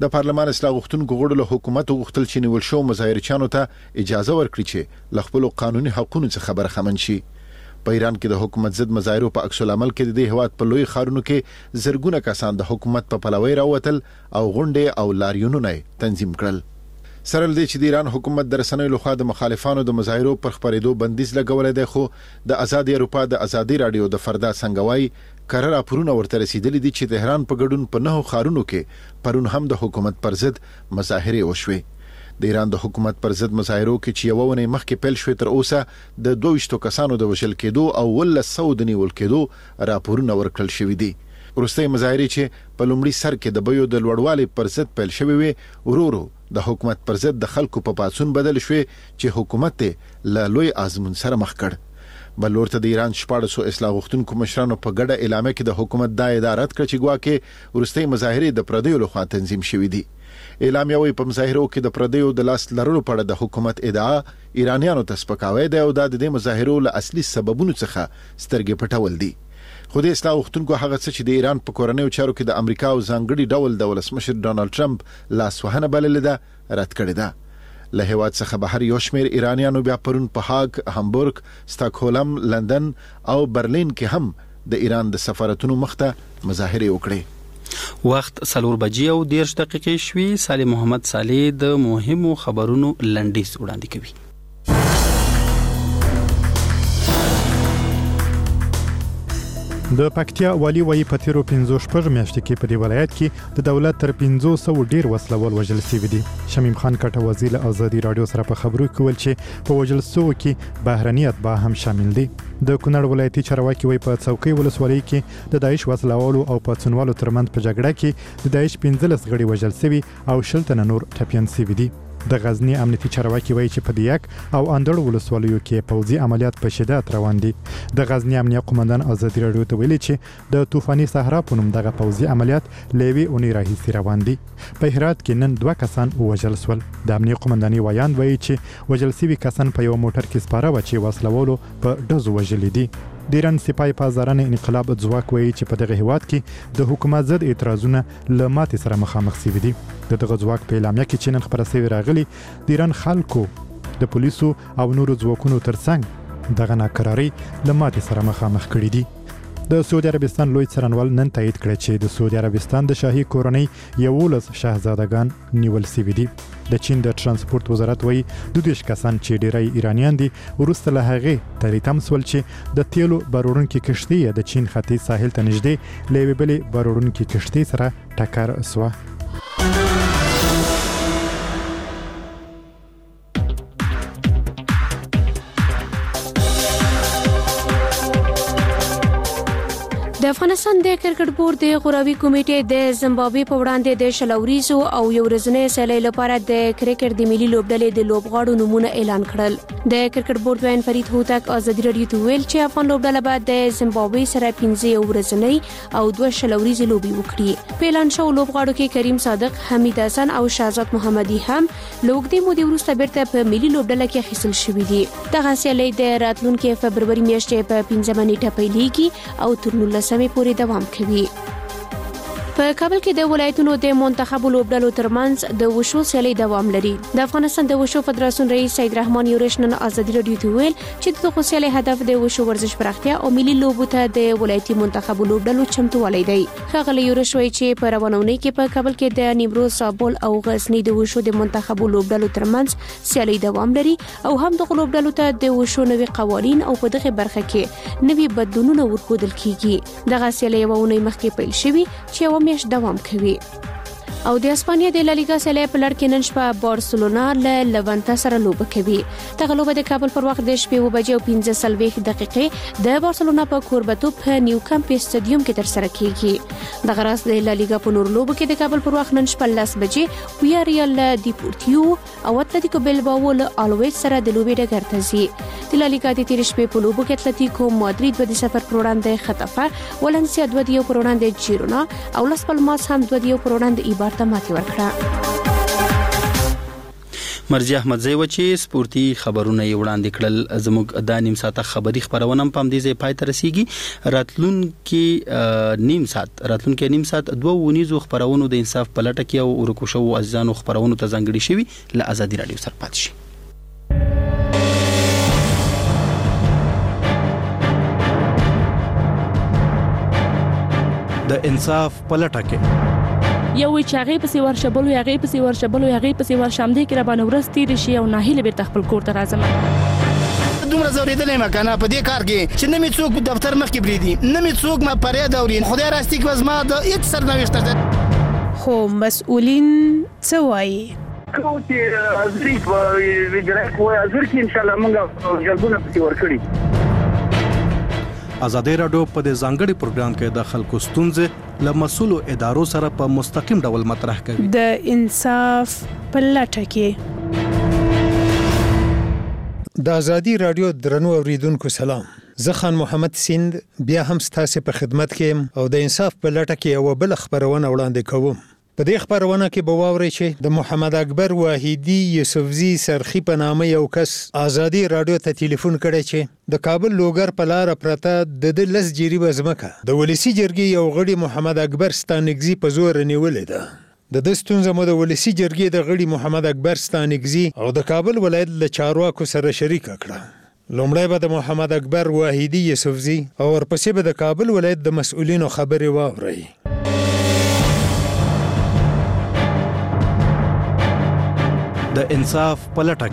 د پارلمان اصلاح غوښتونکو غړو له حکومت غوښتل چې نیول شو مظاهرچیانو ته اجازه ورکړي چې له خپل قانوني حقوقو څخه برخمن شي. په ایران کې د حکومت ضد مظاهرو په عکس العمل کې د دې هواد په لوی ښارونو کې زرګونه کسان د حکومت په پلوي راوتل او غونډې او لاریونونه تنظیم کړل. سره لدې چې د ایران حکومت د رسنیو لخوا د مخالفانو د مظاهرو پر خبرېدو بندیز لګولې ده، خو د آزادي اروپا د آزادي رادیو د فردا څنګهوي قرار راپورونه ورته رسیدلي دي چې تهران په ګډون په نهو ښارونو کې پرون هم د حکومت پر ضد مظاهره وشوي. د ایران د حکومت پر ضد مظاهرو کې چې یو ونه مخکې پیل شوې تر اوسه د دوه ویشت کسانو د وژل کېدو او ول سو د نیول کېدو راپورونه ورکړل شوې دي. ورسته مظاهره چې په لومړي سر کې د بیو د لوړوالي پر ضد پیل شوې وي، ورورو د حکومت پر ضد د خلکو په پاتون بدل شوې چې حکومت له لوی آزمون سره مخ کړ. بل ورته د ایران شپږ سوه اصلاح غوښتونکو مشرانو په ګډه اعلامیه کې د حکومت د ادارت کړ چې ګواکې ورسته مظاهره د پردیو لخوا تنظیم شوې دي. اعلامیه وی په مظاهرو کې د پردیو د لاس لرلو په اړه د حکومت ادعا ایرانیانو ته سپکاوی دی او د دې مظاهرو له اصلي سببونو څخه سترګې پټول دي. خو د اصلاح غوښتونکو هغه څه چې د ایران په کورنیو چارو کې د امریکا او ځانګړي ډول د ولسمشر ډانلډ ټرمپ لاسوهنه بللې ده، رد کړې ده. له هیواد څخه بهر یو شمېر ایرانیانو بیا پرون په هاګ، هامبورګ، ستاکهولم، لندن او برلین کې هم د ایران د سفارتونو مخته مظاهره وکړې. وخت څلور بجې او دېرش دقیقې شوي. سالم محمد صالح د مهمو خبرونو لنډیز وړاندې کوي. د پکتیا والی وایي په تیرو پنځو شپږ میاشتو کې په دې ولایت کې د دولت تر پنځو سوو ډیر وسلوال وژل شوي دي. شمیم خان کټه وزیر ازادي رادیو سره په خبرو کې ویل چې په وژل شوو کې بهرني اتباع هم شامل دي. د کونړ ولایتي چارواکي وایي په څوکۍ ولسوالۍ کې د داعش وسلوالو او پاتونوالو ترمنځ په جګړه کې د داعش پنځلس غړي وژل شوي او شل تنه نور ټپیان شوي دي. د غزنی امنیتي چارواکي وایي چې په دیاک او اندړ ولسوالیو کې پوځي عملیات په شدت روان دي. د غزنی امنیه قومندان ازادي رادیو ته ویلي چې د طوفاني صحرا په نوم دغه پوځي عملیات لوي اونۍ راهیسې روان دي. په هرات کې نن دوه کسان وژل شول. د امنیه قومنداني ویان وایي چې وژل شوي کسان په یو موټر کې سپاره و چې وسلوالو په ډزو وژلي دي. د ایران سپای پازاران انقلاب ځواک وایي چې په دغه هیواد کې د حکومت ضد اعتراضونه له ماتې سره مخامخ شوي دي. د دغه ځواک په اعلامیه کې چې نن خبره شوې راغلي د ایران خلکو د پولیسو او نورو ځواکونو ترڅنګ دغه ناکراري له ماتې سره مخامخ کړي دي. د سعودي عربستان لوی څارنوال نن تایید کړ چې د سعودي عربستان د شاهي کورنۍ یولس شاهزادګان نیول شوي دي. د چین د ترانسپورت وزارت وایي دوه دیرش کسان چې ډیری ایرانیان دي وروسته له هغې تری تم سول چې د تیلو بارورونکي کشتۍ د چین ختیځ ساحل ته نږدې له یوې بلې بارورونکي کشتۍ سره ټکر سوه. د افغانستان د کرکټ بورډ د غوراوي کمیټې د زیمبابوې په وړاندې د شلوریزو او یو ورځنۍ سیالۍ لپاره د کرکټ د ملي لوبډلې د لوبغاړو نومونه اعلان کړل. د کرکټ بورډ وین فرید هوتک ازادي رادیو ته ویل چې افغان لوبډله به د زیمبابوې سره پنځه یو ورځنۍ او دوه شلوریزې لوبي وکړي. په اعلان شوو لوبغاړو کې کریم صادق، حمید حسن او شهزاد محمدي هم لوګدي مودې وروسته بیرته په ملي لوبډله کې اخیستل شوي دي. دغه سیالۍ د راتلونکي فبروري میاشتې په پنځمه نیټه پیلېږي او تر نولسمې پورې دوام کوي. په کابل کې د ولایتونو د منتخب لوبډلو ترمنځ د وشو سیالۍ دوام لري. د افغانستان د وشو فدراسیون رئیس سید رحمان یورش نن ازادي رادیو ته ویل چې دغه سیالۍ هدف د وشو ورزش پراختیا او ملي لوبو ته د ولایتي منتخب لوبډلو چمتووالی دی. ښاغلی یورش وایي چې په روانونۍ کې په کابل کې د نیمروز، زابل او غزنی د وشو د منتخب لوبډلو ترمنځ سیالۍ دوام لري او هم دغه لوبډلو ته د وشو نوي قوانین او په دغه برخه کې نوي بدلونونه ورکول کیږي. دغه سیالۍ یو اونۍ مخکې پیل شوې چې یو میاشت دوام کوي. او د اسپانیا د لالیګا سیالۍ په لړ کې نن شپه بارسلونا له لونتا سره لوبه کوي. دغه لوبه د کابل پر وخت د شپې اوه بجې او پنځه څلوېښت دقیقې د بارسلونا په کوربتوب په نیو کمپ سټیډیوم کې ترسره کیږي. دغه راز د لالیګا په نور لوبو کې د کابل پر وخت نن شپه لس بجې ویاریال دیپورتیو او اتلتیکو بیلباو له الویز سره د لوبې ډګر ته ځي. د لالیګا د تیر شپې په لوبو کې اتلتیکو مادرید د صفر پر وړاندې خطافه، ولنسیا دوه دیو پر وړاندې جیرونا او لاس پالماس هم دوه دیو پر وړاندې ایبار ته ماتې ورکړه. مرجی احمدزی و چې سپورتي خبرونه یې وړاندې کړل. زموږ د نیم ساعته خبری خبرونه هم په دې ځای پای ته رسیږي. راتلونکي نیم ساعت راتلونکي نیم ساعت دوه ونیزو خبرونو د انصاف په لټه کې او ورکو شو عزیزانو خبرونو ته ځانګړي شوي له ازادي رادیو سره پاتې شي. د انصاف پلټه کې یو چې هغه پسې ورشبل او هغه پسې ورشبل او هغه پسې ورشم دې کې را باندې ورستې شي او ناهیله به خپل کور ته راځم. دومره زوریدلې ما کنه په دې کار کې چې نه می څوک دفتر مخ کې بریدي نه می څوک ما پرې دورین خدای راستي کې وزما د هیڅ سرنوشت ده. خو مسؤلین څه وایي؟ کو چې ازري په ویډرک وای ازر کې ان شاء الله موږ جلبونه پسې ورکړي. ازادي رادیو په دې ځانګړي پروګرام کې د خلکو ستونزې له مسؤلو ادارو سره په مستقیم ډول مطرح کوي. د انصاف په لټه کې د ازادي رادیو درنو اوریدونکو سلام. زه خان محمد سیند بیا هم ستاسو په خدمت کې او د انصاف په لټه کې یو بل خبرونه وړاندې کوم. په دې خبرونه کې به واورئ چې د محمد اکبر واحدی یوسفزی سرخی په نامه یو کس ازادي رادیو ته ټلیفون کړی چې د کابل لوګر په لار پرته د د لس جریبه ځمکه د ولسی جرګې یو غړي محمد اکبر ستانګزی په زور نیولې ده. د د ستونزه مو د ولسی جرګې د غړي محمد اکبر ستانګزی او د کابل ولایت له چارواکو سره شریک کړه. لومړی به د محمد اکبر واحدی یوسفزی او ورپسې به د کابل ولایت د مسؤلینو خبرې واورئ. د انصاف پلټه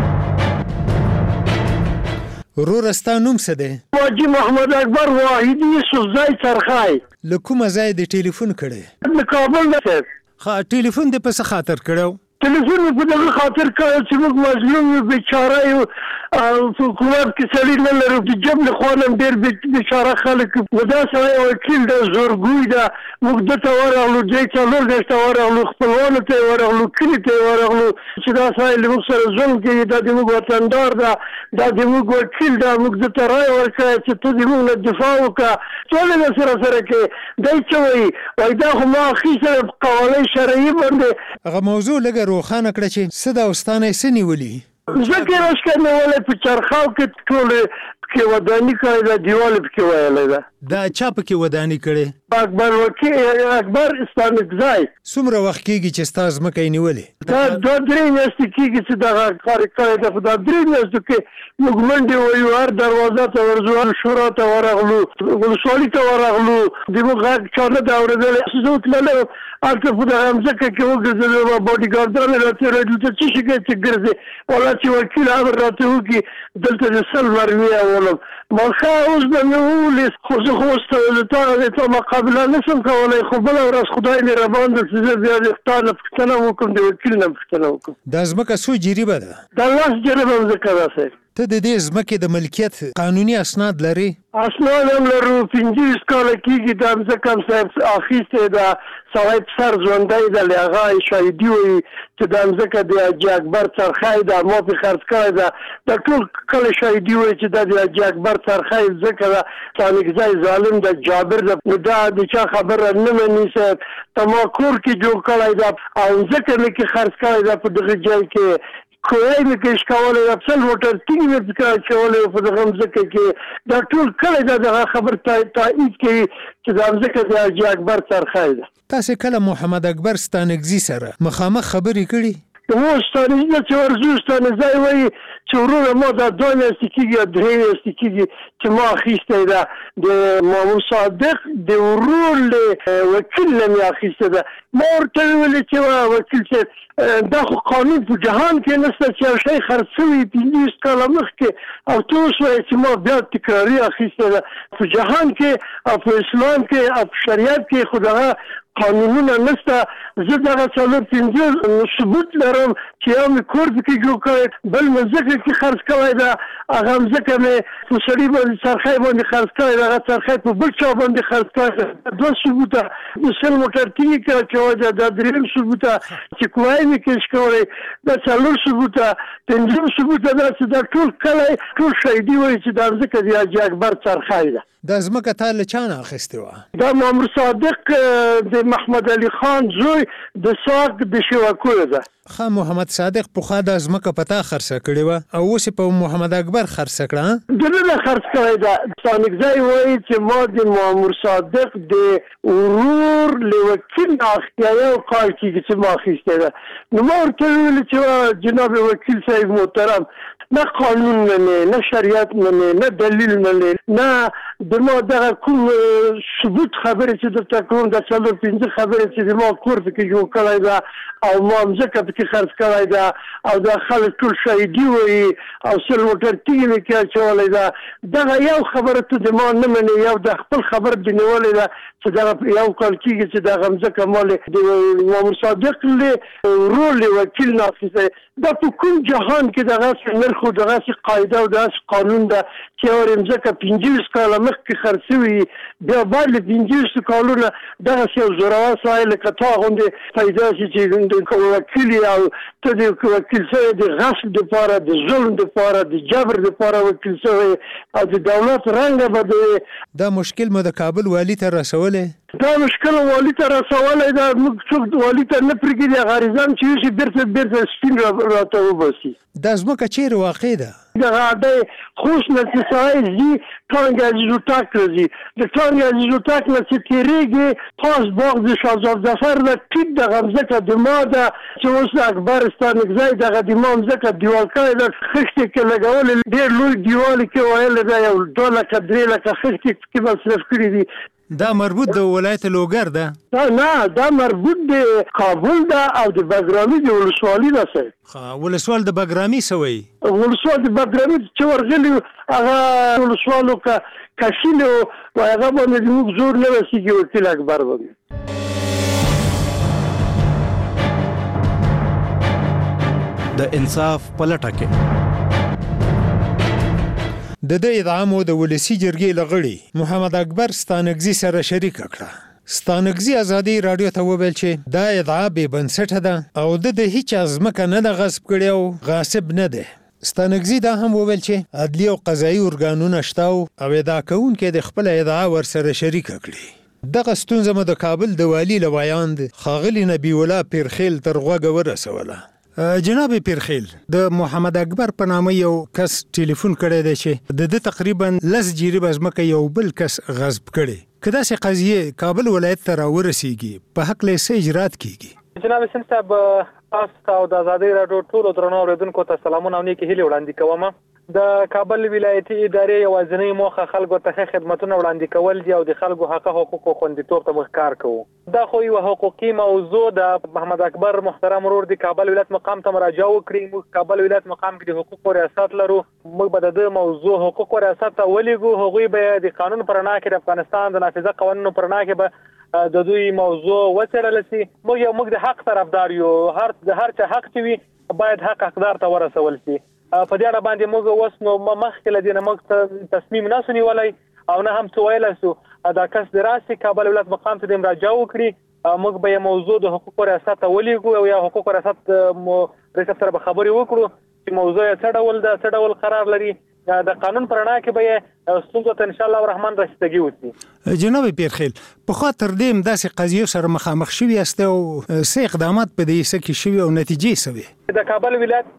کې ورستا نوم څه دی؟ حاجی محمد اکبر واحدی یوسفزی سرخای. له کومه ځای د ټلیفون کړی؟ د کابل نه. ښه ټلیفون دې په څه خاطر کړو؟ ټلیفون په دغه خاطر کړو چې موږ مظلوم یو بیچاره یو او حکومت کې سړي نه لرو چې جب له خوانم ډېر بیچاره خلک نو دا سړی وکیل د زورګوی دا موږ دته ورغلو دې څلور دشته ورغلو خپلوانو ته ورغلو کلي ته ورغلو چې دا سړی له موږ سره ظلم کوي دا د موږ وطندار ده دا د موږ وکیل ده موږ دته رایه ورکړی چې ته د موږ نه دفاع وکړه ټول یې سره سره کوي دی څه وایي وایي دا خو ما اخیسته په قوانین شرعي باندې. هغه موضوع لږه روښانه کړه چې څه د اوستانه یې څه نیولي؟ ځکه یې راښکته نیولی په چرخاو کې ټولې پکې وداني کړې ده دیوال یې پکې ویلی ده. دا چا پکې وداني کړې؟ اکبر وکیل اکبر ستانکزی. څومره وخت کېږي چې ستا ځمکه یې نیولې؟ دا دوه درې میاشتې کېږي چې دغه کار یې کړی ده. په دا درې میاشتو کې موږ منډې وایو هر دروازه ته ورځو هر شورا ته ورغلو ولسوالي ته ورغلو د موږ غږ چا نه ده اورېدلی. زه تللی وم هلته په دغه مځکه کې وګرځېدلم باډیګارډان یې راته ویل ته څه شي کوې چې ګرځې والله چې وکیل امر راته وکړي دلته د سل مرمۍ اولم ما ښه اوس به مې وولې خو زه خو اوس تا د تا مقابله نه شم کولی خو بله ورځ خدای مهربان ده چې زه بیا د تا نه پوښتنه وکړم د وکیل نه پوښتنه وکړم. دا ځمکه څو جریبه ده؟ دا لس جریبه ځمکه ده صاحب. ته د دې ځمکې د ملکیت قانوني اسناد لرې؟ اسناد هم لرو پنځه ویشت کاله کېږي دا ځمکه هم صاحب اخیستې ده سړی په سر ژوندی ده له هغه شاهدي وایي چې دا ځمکه د حاجي اکبر څرخی ده ما پرې خرڅ کړې ده دا ټول کله شاهدي وایي چې دا د حاجي اکبر څرخی ځمکه ده ستانکزی ظالم ده جابر ده نو دا د چا خبره نه مني صاحب ته ما کور کې جوړ کړی ده او ځمکه مې کې خرڅ کړې ده په دغه ځای کې کوی مې کې شکولی ده پسل موټر تینګ مې پکې اچولی په دغه ځمکه کې دا ټول کله دا دغه خبر تایید کوي چې دا ځمکه د حاجي اکبر څرخی ده. تاسې کله محمد اکبر ستانکزي سره مخامخ خبرې کړي؟ مو ستانکزي نه چې ورځو ستانکزی وایي چې وروره ما دا دوه میاشتې کېږي یا درې میاشتې کېږي چې ما اخیستی ده د مامور صادق د ورور له وکیل نه مې اخیسته ده. ما ورته وویلې چې وکیل صاحب دا خو قانون په جهان کې نشته چې یو شی خرڅ شوی پنځه ویشت کاله مخکې او ته اوس وایې چې ما بیا تکراري اخیسته ده. په جهان کې او په اسلام کې او په شریعت کې خو دغه قانونونه نشته. زه دغه څلور پنځه ثبوت لرم چې یو مې کور پکې جوړ کړی بل مې ځمکه کې خرڅ کړی ده هغه ځمکه مې په سړي باندې څرخی باندې خرڅ کړی ده هغه څرخی په بل چا باندې خرڅ کړی ده. دوه ثبوته د سل موټر تینګ کې اچولی ده دا درېیم ثبوته چې کوای مې کش کولی دا څلور ثبوته پنځم ثبوته ده چې دا ټول کلی ټول شهیدي وایي چې دا ځمکه د حاجي اکبر څرخی ده. د ځمکه تا له چا نه اخیستې وه؟ دا مامور صادق د محمد علي خان زوی د ساق د شواکو ده. خا محمد صادق پخوا د ځمکه په تا خرڅه کړې وه او اوس یې په محمد اکبر خرڅه کړه؟ د نه خرڅ کړې ده. ستانکزی وایي چې ما د مامور صادق د ورور له وکیل نه اخیستې یو کال کېږي چې ما اخیستې ده. نو ما ورته وویل چې جناب وکیل صاحب محترم نه قانون منې نه شریعت منې نه دلیل منې نه د ما دغه کوم ثبوت خبرې چې درته کوم د څلور پنځه خبرې چې د ما کور پکې جوړ کړی ده او ما مځکه پکې خرڅ کړی ده او دا خلک ټول شهیدي وایي او سل موټر تیږې مې کې اچولی ده. دغه یو خبره ته د ما نه منې یو د خپل خبر دې نیولې ده چې دغه یو کال کېږي چې دغه مځکه ما د مامور صادق له ورور له وکیل نه اخیستی. دا په کوم جهان کې دغسې نرخ او دغسې قاعده او دغسې قانون ده چې یوه مځکه پنځه ویشت کاله مخکې خرڅ شوي بیا باید له پنځه ویشتو کالونه دغسې یو زورور سړی لکه تا غوندې پیدا شي چې وکیل او ته د وکیل شوی د غصب دپاره د ظلم دپاره د جبر دپاره وکیل شوی او د دولت رنګه بدوي. دا مشکل مو د کابل والي ته رسولی؟ دا مشکل والي ته رسولی ده. موږ څوک والي ته نه پرېږدي هغه عریضان چې یوسي بېرته بېرته سپین راته وباسي. دا ځمکه چیرې واقع ده؟ دغه دی خوست نه چې سړی ځي ټانګ عزیز الطاق ته ځي. د ټانګ عزیز الطاق نه چې تېرېږي پاس باغ د شهزاد ظفر نه ټیټ دغه مځکه د ما ده چې اوس د اکبر ستانکزی دغه د ما مځکه دیوال کړی ده. خښتې کې لګولې ډېر لوی دیوال کې ویلی ده یو دوه لکه درې لکه خښتې پکې مصرف کړي دي. دا مربوط د ولایت لوګر ده؟ دا نه دا مربوط د کابل ده او د بګرامي د ولسوالي ده. صاحب ولسوال د بګرامي څه وایي؟ ولسوال د بګرامي چې ورغلي هغه ولسوالو کشیل و هغه باندې زموږ زور نه رسېږي وکیل اکبر باندې. د انصاف په لټه کې د د ادعامو د ولسی جرګې لغړي محمد اکبر ستانکزی سره شریک کړه. ستانکزی ازادي رادیو ته وویل چې دا ادعا بې بنسټه ده او د د هیڅ ځمکه نه ده غصب کړې او غاصب نه ده. ستانکزی دا هم وویل چې عدلي او قضایي ارګانونه شته او ادعا کوونکي د خپل ادعا ورسره شریک کړي. دغه ستونزه مو د کابل د والی له ویاند ښاغلي نبی الله پیرخیل تر غوږه ورسوله. جناب پیرخیل د محمد اکبر په نامه یو کس ټلیفون کړی دی چې د د تقریبا لس جریبه ځمکه یو بل کس غصب کړي. که داسې قضیې کابل ولایت ته راورسیږي په هکله یې څه اجرات کیږي؟ جناب حسین صاحب تاسو ته او د ازادۍ راډیو ټولو درنو اورېدونکو ته سلامونه او نیکې هیلې وړاندې کوم. د کابل ولایتي ادارې یوازینۍ موخه خلکو ته ښه خدمتونه وړاندې کول دي او د خلکو حق حقوق او خوندیتوب ته موږ کار کوو. دا خو یوه حقوقي موضوع د محمد اکبر محترم ورور د کابل ولایت مقام ته مراجعه وکړي. موږ کابل ولایت مقام کې د حقوقو ریاست لرو. موږ به د دې موضوع حقوقو ریاست ته ولیږو. هغوی به د قانون په رڼا کې د افغانستان د نافذه قوانینو په رڼا کې به د دوی موضوع وڅېړل شي. موږ یو موږ د حق طرفدار یو. هر د هر چا حق چې وي باید حق حقدار ته ورسول شي. په دې اړه باندې موږ اوس نو مخکې له دې نه موږ تصمیم نه سو نیولی او نه هم څه ویلی سو. دا کس د راسي کابل ولایت مقام ته د مراجعه وکړي. موږ به یې موضوع د حقوقو ریاست ته ولیږو او یا حقوقو ریاست ریاست سره به خبرې وکړو چې موضوع یې څه ډول ده څه ډول قرار لري. د قانون په رڼا کې به یې ستونزو ته انشاءالله الرحمن رسیدګي وکړي. جناب پیرخیل پخوا تر دې هم داسې قضیو سره مخامخ شوي یاست او څه اقدامات په دې څه کې شوي او نتیجې څه وې؟ د کابل ولایت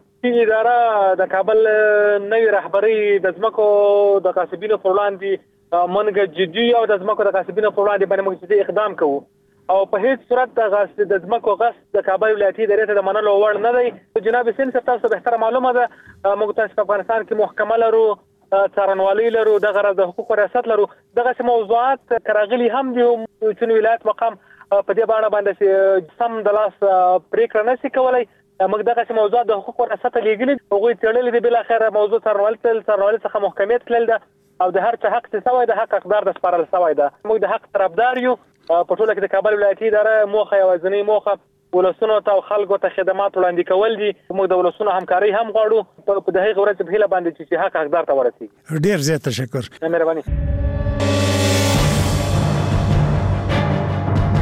اداره د کابل نوې رهبرۍ د ځمکو د غاصبینو پر وړاندې موږ جدي او د ځمکو د غاصبینو پر وړاندې باندې موږ جدي اقدام کوو او په هیڅ صورت د غاصب د ځمکو غصب د کابل ولایتي ادارې ته د منلو وړ نه دی. جناب حسین صاحب تاسو بهتره معلومه ده موږ تاسو په افغانستان کې محکمه لرو، څارنوالي لرو، دغه د حقوقو ریاست لرو. دغسې موضوعات که راغلي هم دي چې ولایت مقام په دې باندې باندې سم د لاس پرېکړه نه شي کولی. موږ دغسې موضوعات د حقوقو ریاست ته لیږلي دي. هغوی څېړلي دي. بالاخره موضوع څارنوالي ته څارنوالي څخه محکمې ته تللې ده او د هر چا حق چې سوی د حق حقدار د سپارل سوی ده. موږ د حق طرفدار یو. په ټوله کې د کابل ولایتي اداره موخه یوازینۍ موخه ولسونو ته او خلکو ته خدمات وړاندې کول دي. موږ د ولسونو همکاري هم غواړو په د هغې ورځې په هیله باندې چې حق حقدار ته ورسېږي. ډېر زیات تشکر. مهرباني.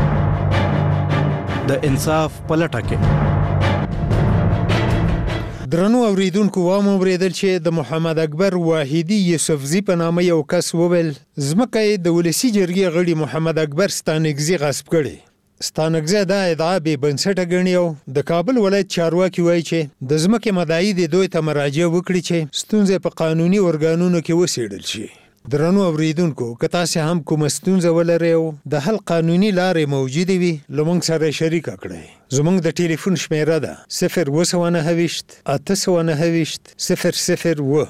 د انصاف په لټه کې درنو اوریدونکو وام اوریدل چې د محمد اکبر واحدی یوسفزی په نامه یو کس وویل ځمکه یې د ولسي جرګې غړي محمد اکبر ستانکزي غصب کړې. ستانکزي دا ادعا بې بنسټه ګڼي او د کابل ولایت چارواکي وایي چې د ځمکې مدعي دې دوی ته مراجعه وکړي چې ستونزې په قانوني ارګانونو کې وڅېړل شي. درنو اوریدونکو که تاسې هم کومه ستونزه ولرئ او د حل قانوني لارې موجودې وي له موږ سره شریکه کړئ. زموږ د ټلیفون شمیره ده صفر اووه سوه نهه ویشت اته سوه نهه ویشت صفر صفر اووه.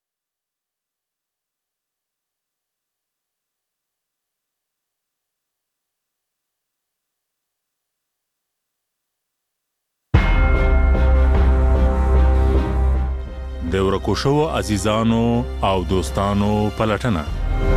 د ورکو شوو عزیزانو او دوستانو پلټنه.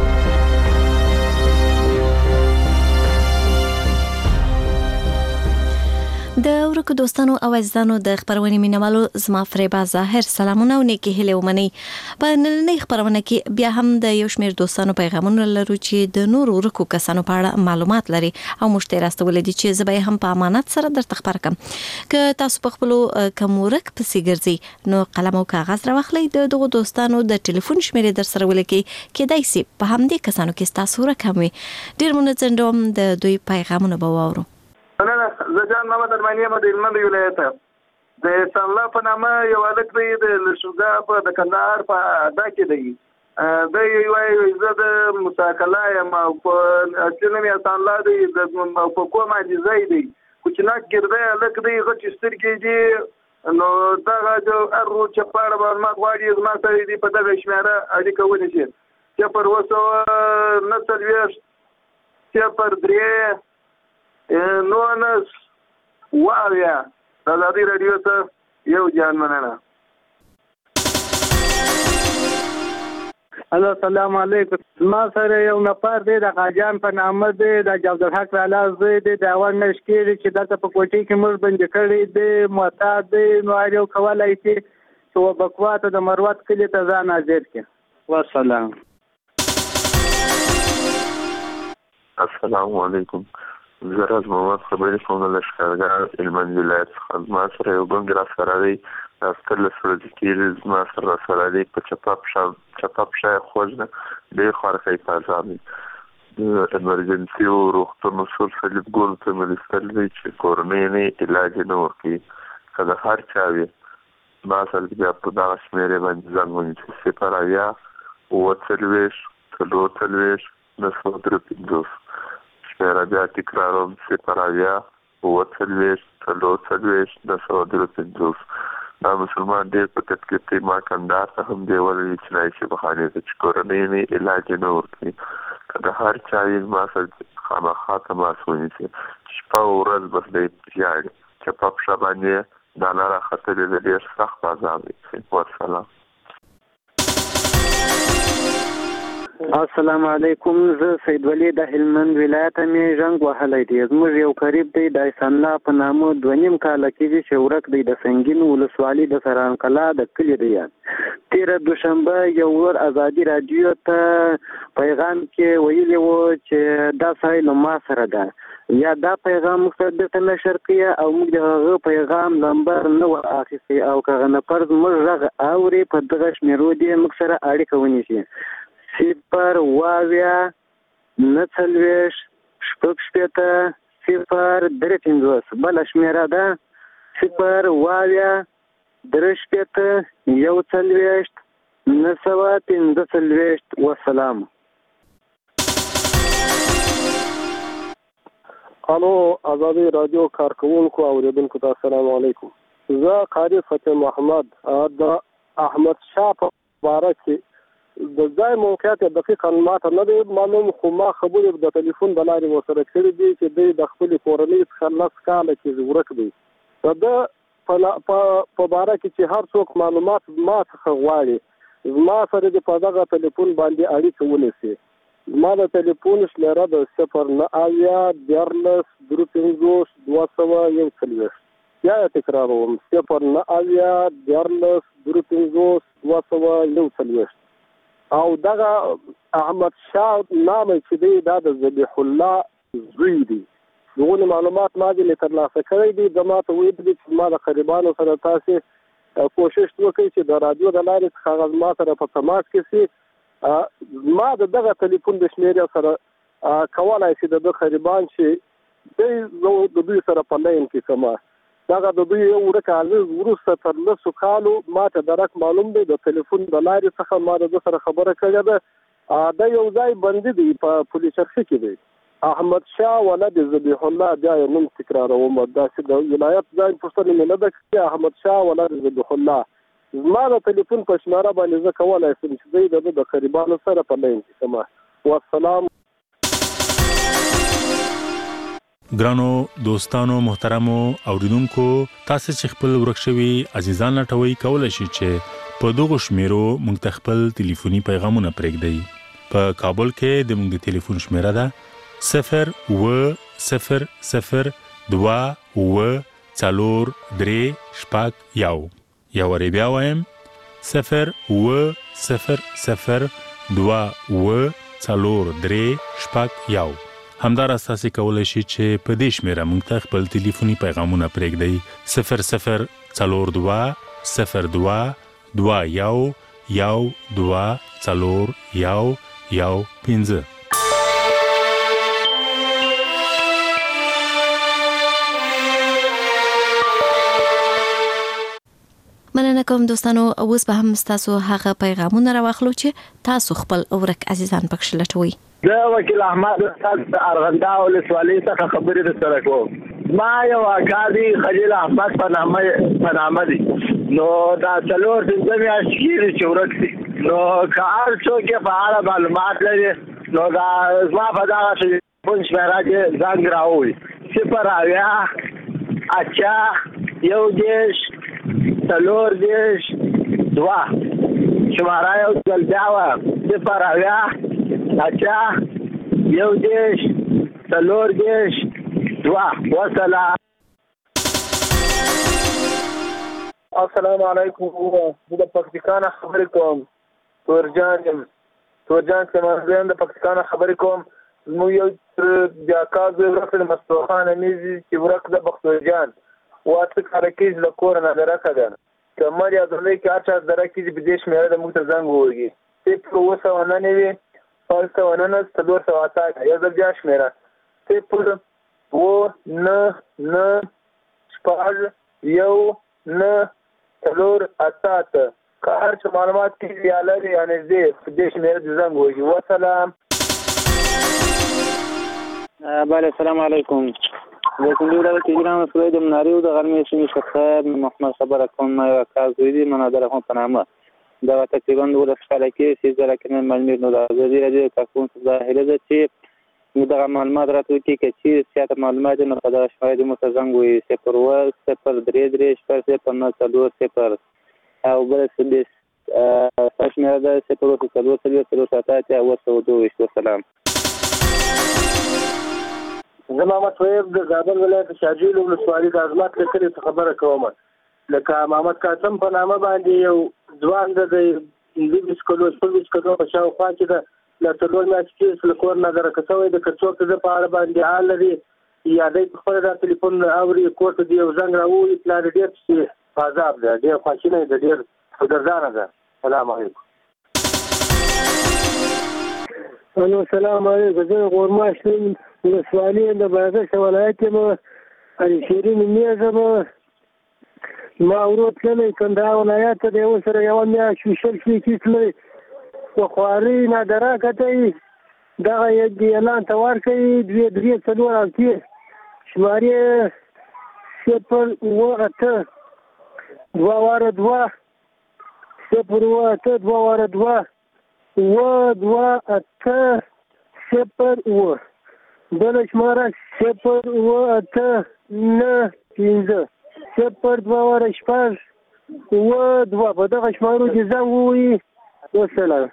د ورکو دوستانو او عزیزانو د خبرونې مینوالو زما فریبا ظاهر سلامونه او نیکی هیله ومني. په نننۍ خبرونه کې بیا هم د یو شمېر دوستانو پیغامونه لرو چې د نورو ورکو کسانو په اړه معلومات لري او موږ ته راستولې دي چې زه به هم په امانت سره درته خبر کړم. که تاسو په خپلو کوم ورک پسې ګرځئ نو قلم او کاغذ راواخلئ، د دغو دوستانو د ټلیفون شمیرې در سره ولیکئ. کیدای شي په همدې کسانو کې ستاسو ورک هم وي. ډېر مننه د دوی پیغامونه به واورو. نه نه زه جان محمد ارماني یم د هلمند ولایت د احسان الله په نامه یو هلک دی د لشوګا په د کندهار په اډا کې دی. دی وایي زه د مساکله یم په اصلي نوم یې احسان الله دی د په کوم عاجزی دی کوچناک ګردی هلک دی غټې سترګې دي. نو دغه د هر روز چې په اړه معلومات غواړي زما سره دي په دغه شمېره اړیکه ونیسي. صفر اووه سوه نهه څلوېښت صفر درې نونس واویا د ازادي راډیو ته یو جان مننه. الو السلام علیکم. ما سره یو نفر دی د قاجان په نامه دی د جعفرحق رالاز دی د اول نشکېږي چې دلته په کوټې کې موږ بندي کړی دی معتاد دی. نو هر یو کولی شي چې وبکواته د مروت کلي ته ځان حاضر کړي. والسلام. السلام علیکم. زه راز محمد خبرې کوم له لښکرګاه هلمند ولایت څخه. زما سره یو ګونګ راسره دی د اتلس ورځې کېږي زما سره راسره دی په چپه پښه چپه پښه یې خوږ ده ډېر خوارکی په عذاب دی. د امرجنسي او روغتون اصول صلیب ګل ته مې لیستل دی چې کورنۍ نه علاج یې نه ورکوي. که د هر چا وي ما سره بیا په دغه شمېرې باندې زنګ ونیسي صفر اویا اووه څلوېښت څلور څلوېښت نهه سوه درې پنځوس. شمیره بیا تکراروم صفر اویا اووه څلوېښت څلور څلوېښت نهه سوه درې پنځوس. دا مسلمان ډېر په تکلیف دی. ما کندهار ته هم دی ویلي چې نایشي بخانې ته چې کورنۍ نه علاج یې نه ورکوي. که د هر چا یې ما سره خامخا تماس ونیسي. شپه او ورځ به دی ژاړي. چپه پښه باندې دانه راختلې ده ډېر سخت عذاب دی. والسلام. السلام علیکم. زه سید ولی د هلمند ولایت مې رنګ وهلی دی. زموږ یو قریب دی د احسان الله په نامه دوه نیم کاله کېږي چې ورک دی د سنګین ولسوالي د سران کلا د کلي دی. تېره دوشنبه یو ور ازادي راډیو ته پیغام کې ویلي و چې دا سړی له ما سره ده. یا دا پیغام موږ درته نشر کړی او موږ د هغه پیغام نمبر نه و اخیستی او که هغه نفر زموږ غږ اوري په دغه شمېرو دې موږ سره اړیکه ونیسي. صفر واویا نهه څلوېښت شپږ شپېته صفر درې پنځوس. بله شمېره ده صفر واویا درې شپېته یو څلوېښت نهه سوه پنځه څلوېښت. والسلام. الو ازادي راډیو کارکوونکو او اوریدونکو ته السلام علیکم. زه قاری فتح محمد د احمد شاه په باره کې د ځای موقعیت دقیقا ماته نه دی معلوم، خو ما خبرې د ټلیفون د لارې ورسره کړي دي چې دوی د خپلې کورنۍ څخه لس کاله کې ورک دی. د ده په باره کې چې هر څوک معلومات ما څخه غواړي زما سره د په دغه ټلیفون باندې اړیکه ونیسي. زما د ټلیفون شمېره د صفر نهه اویا دیارلس درې پنځوس دوه سوه یو څلوېښت. بیا یې تکراروم صفر نهه اویا دیارلس درې پنځوس دوه سوه یو څلوېښت. او دغه احمد شاه نام چې دی دا د ذبیح الله زوی دی. دغه معلومات ما دې ترلاسه کړی دي. زما ته ویل دي چې ما د قریبانو سره تاسې کوشش وکړي چې د رادیو د لارې څخه هغه ما سره په تماس کې سي ما د دغه ټلیفون د شمیرې سره کولای شي د خریبان چې د دوی سره په لاین کې سما دغه د دوی یو ورکه عزیز ورسته تر لسو کالو ما ته درک معلوم دی د ټلیفون د لارې څخه ما د سره خبره کړې ده د یو ځای بندي دی په پولیس شخصي کې دی احمد شاه ولد ذبیح الله بیا یې نوم تکراروم داسې د ولایت ځای پوښتنې مې نه ده کړې احمد شاه ولد ذبیح الله زما د ټلیفون په شماره باندې زه کولی شم چې دوی د قریبانو سره په لاین کې سما والسلام. ګرانو دوستانو محترمو اوریدونکو تاسو چې خپل ورکشوي عزیزان لټوي کولای شئ چې په دغه شمیرو موږ ته خپل ټلیفوني پیغامونه پرېږدئ. په کابل کې د موږ د ټلیفون شمیره ده صفر و صفر صفر دوا و څلور درې شپږ یو یا ور بیا وایم صفر و صفر صفر دوا و څلور درې شپږ یو. همدار اساسي کولای شي چې په دې شمیره موږ ته خپل ټلیفوني پیغامونه پرېږدئ صفر صفر څلور دوا صفر دوا دوا یو یو دوا څلور یو یو پنځه. مننه کوم دوستانو اوس به هم تاسو هغه پیغامونه راوخلو چې تاسو خپل اورک عزیزان پکښ لټوي. دا وکیل احمد استاد ارغندا ولسوالۍ څخه خبرې سره کوم. ما یو اکادي خلیل احمد په نامه په نامه دي نو دا څلور د میاشتې چې ورک دي نو کار څوک په اړه معلومات لري نو دا زما په دغه ټلیفون شمیره کې زنګ راوړي صفر اویا اچا یو دېرش څلور دېرش دوه شماره یو ځل بیا وایم صفر اویا اچا یو دېرش څلور دېرش دوه وسلام. السلام علیکم زه د پکتیکا نه خبرې کوم تورجان یم تورجان سیمان د پکتیکا نه خبرې کوم. زموږ یو بیاکا زوی ورک د مستوخان امیزي چې ورک د بختورجان واته کاره کېږي د کور نه درکه ده که مر یا ځلۍ کې هر چا دره کېږي په دې شمېره د موږ ته زنګ ووږي صفر اوه سوه نه نوي شپږ سوه نهه څلور سوه اته اته یو ځل بیا شمېره صفر اوه نه نه شپږ یو نه څلور اته اته که هر څه معلومات کېږي یا لري یا نږدې په دې شمېره د زنګ ووږي. وسلام. بله السلام علیکم د کندهار ولایت ایران مسؤلیت د مناری او د غرمې سیمې څخه محمد خبره کوم ما یو کار زوی دی منادر هم په نامه دا تقریبا د ولس کال کې سیزه لکه معلومات نو د ازادي راډیو کارکون ظاهره ده چې نو د معلومات راټول کې چې سیاست معلومات نه په دغه شوی د متزنګ وي صفر و صفر درې درې شپږ صفر نه څلور صفر او بل څه د تاسو د صفر و څلور څلور څلور ساعت او څو دوه وسلام. زه محمد طیب د زابل ولایت شاجویل ولسوالۍ د عظمت له کلي څخه خبره کوم. لکه محمد قاسم په نامه باندې یو ځوان د دوه کلو شپږ کلو په شاوخوا کې د له څلور میاشتې له کور نه درکه شوی د که څوک د په اړه باندې حال لري یا دی په خپله دا ټلیفون اوري کور ته د یو زنګ راووي پلار ډېر چې په عذاب ده ډېر خواشینی ده ډېر قدردانه ده. سلام علیکم. الو سلام علیکم. زه غورماش ولسوالۍ د بادغیس ولایت یم علي شیرین میزه به ما ورور تللی کندهار ولایت ته د یو سره یوه میاشت ویشل شوي چې تللی په خوارۍ نادره کتی دغه اعلان ته ورکوي دوې درې څلور اتې شمارې صفر اوه اته دوه واره دوه صفر اوه اته دوه واره دوه اوه دوه اته صفر اوه بله شماره صفر اوه اته نه پنځه صفر دوه واره شپږ اوه دوه په دغه شمارو کې زنګ ووهي. وسلام.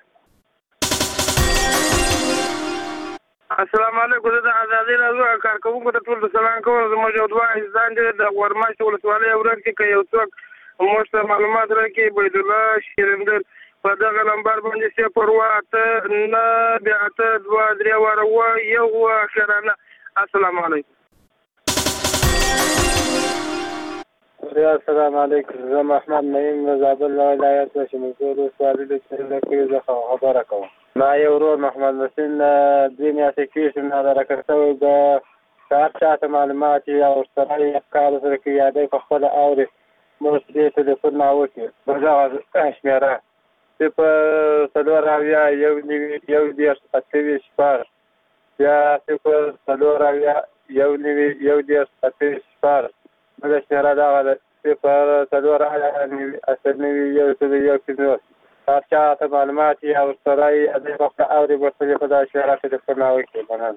السلام علیکم. زه د ازادي راډیو کارکوونکو ته ټول سلام کوم. زموږ یو دوه عزیزان دي د غورماش ولسوالۍ ورک کې که یو څوک موږ ته معلومات راکړي بيدالله شیرندر په دغه نمبر باندې صفر اوه اته نه بیا اته دوه درې واره اوه یو اوه اخره نه. السلام علیکم. السلام علیکم. زه محمد نعیم د زابل ولایت څخه شمول سوالي د کې زه خبره کوم. ما یو ورور محمد حسین د میاشتې کې نه راکړتو د کار چاته معلومات او سره یې کار سره کې یادې په خپل اوري مو دې ټلیفون نه وکړ. برابر شمیره چې په څلور اویا یو نیوي یو دېرش اته شپږ بیا چې په څلور اویا یو نیوي یو دېرش اته شپږ دا شمیره دا ده چې په څلور اویا نیوي اته نیوي یو څه یو څه کار چاته معلومات او سره یې په خپل اوري ورته په دا شمیره ټلیفون نه وکړ.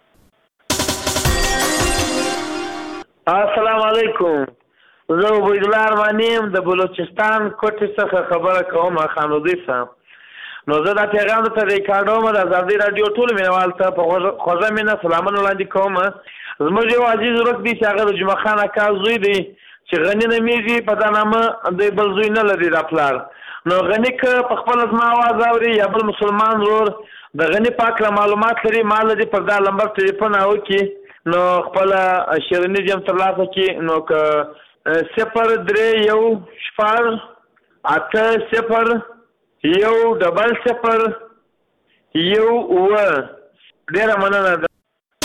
السلام علیکم. زه عبید الله ارمانیم د بلوچستان کوټې څخه خبره کوم. خانودی صاحب نو زه دا پیغام ته ریکارډوم د ازادي رادیو ټول مینوال ته په خوږه مینه سلامونه وړاندې کوم. زموږ یو عزیز ورک دی چې هغه د جمعه خان اکا زوی دی چې غني نومیږي په دا نامه د بل زوی نه لري دا پلار. نو غني که په خپل زما आवाज اوري یا بل مسلمان ورور د غني پاک معلومات لري مال دې پر دا نمبر ټلیفون او کې نو خپل شیرینی جام ترلاسه کې نو که صفر درې یو شپږ اته صفر یو ډبل صفر یو اوه ډېره مننه ده.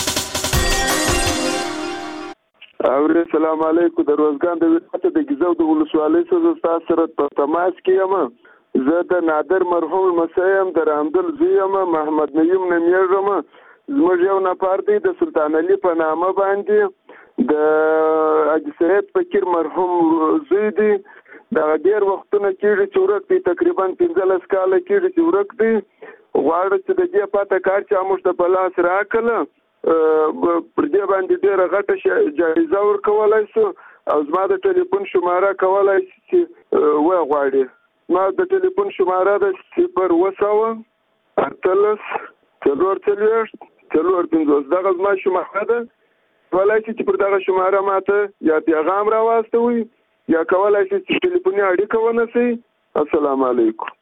اورې السلام علیکم. د روزګان د ولایت د ګیزو د ولسوالۍ څخه تاسو سره په تماس کې یم. زه د نادر مرحوم مسیم د رحمدل زوی یم. محمد نعیم نمیږم. زموږ یو نفر دی د سلطان علي په نامه باندې د حاجي سید فقیر مرحوم زوی دی. دا ډېر وختونه کېږي چې ورک دی تقریبا پنځلس کاله کېږي چې ورک دی. غواړو چې د دې پاته کار چا موږ ته په لاس راکړه پر دې باندې ډېره غټه جایزه ورکولی شو او زما د ټلیفون شماره کولی شي چې وغواړي. زما د ټلیفون شماره ده صفر اوه سوه اتلس څلور څلوېښت څلور پنځوس. دغه زما شماره ده. کولی شي چې پر دغه شماره ماته یا پیغام راواستوي یا کولی شي چې ټلیفوني اړیکه ونیسئ. السلام علیکم.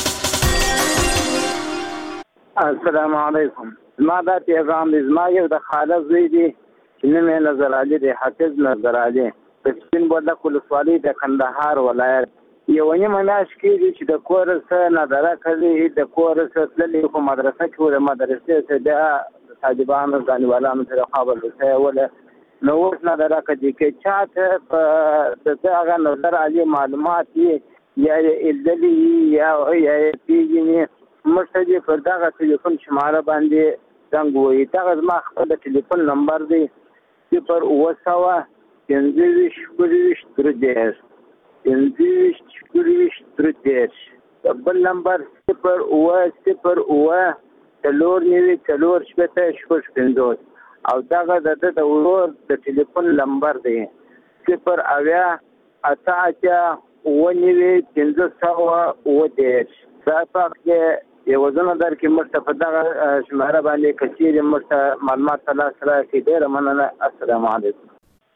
السلام علیکم. زما دا پیغام دی. زما یو د خاله زوی دی چې نوم یې نظر علي دی حافظ نظر علي په سپین بولدک ولسوالۍ د کندهار ولایت. یوه نیمه میاشت کېږي چې د کور څخه نظره کوي د کور څخه تللی خو مدرسه کې و د مدرسې څخه بیا د طالبانو ځانوالانو سره خبرلوسه یې وله نو اوس نظره کوي که چاته په د هغه نظر علي معلومات یې یا یې ایدلي یا یې پېژني موږ ته دې پر دغه ټلیفون شماره باندې زنګ ووهي. دغه زما خپل د ټلیفون نمبر دی صفر اوه سوه پنځه ویشت شپږویشت درې دېرش پنځه ویشت شپږویشت درې دېرش. بل نمبر صفر اوه صفر اوه څلور نوي څلور شپېته شپږ پنځوس او دغه د ده د ورور د ټلیفون نمبر دی صفر اویا اته اتیا اوه نوي پنځه سوه اوه دېرش. دا پاک یو ځنه در کې موږ ته په دغه شماره باندې که چیرې موږ ته معلومات ته لاس راکړي ډېره مننه. السلام علیکم.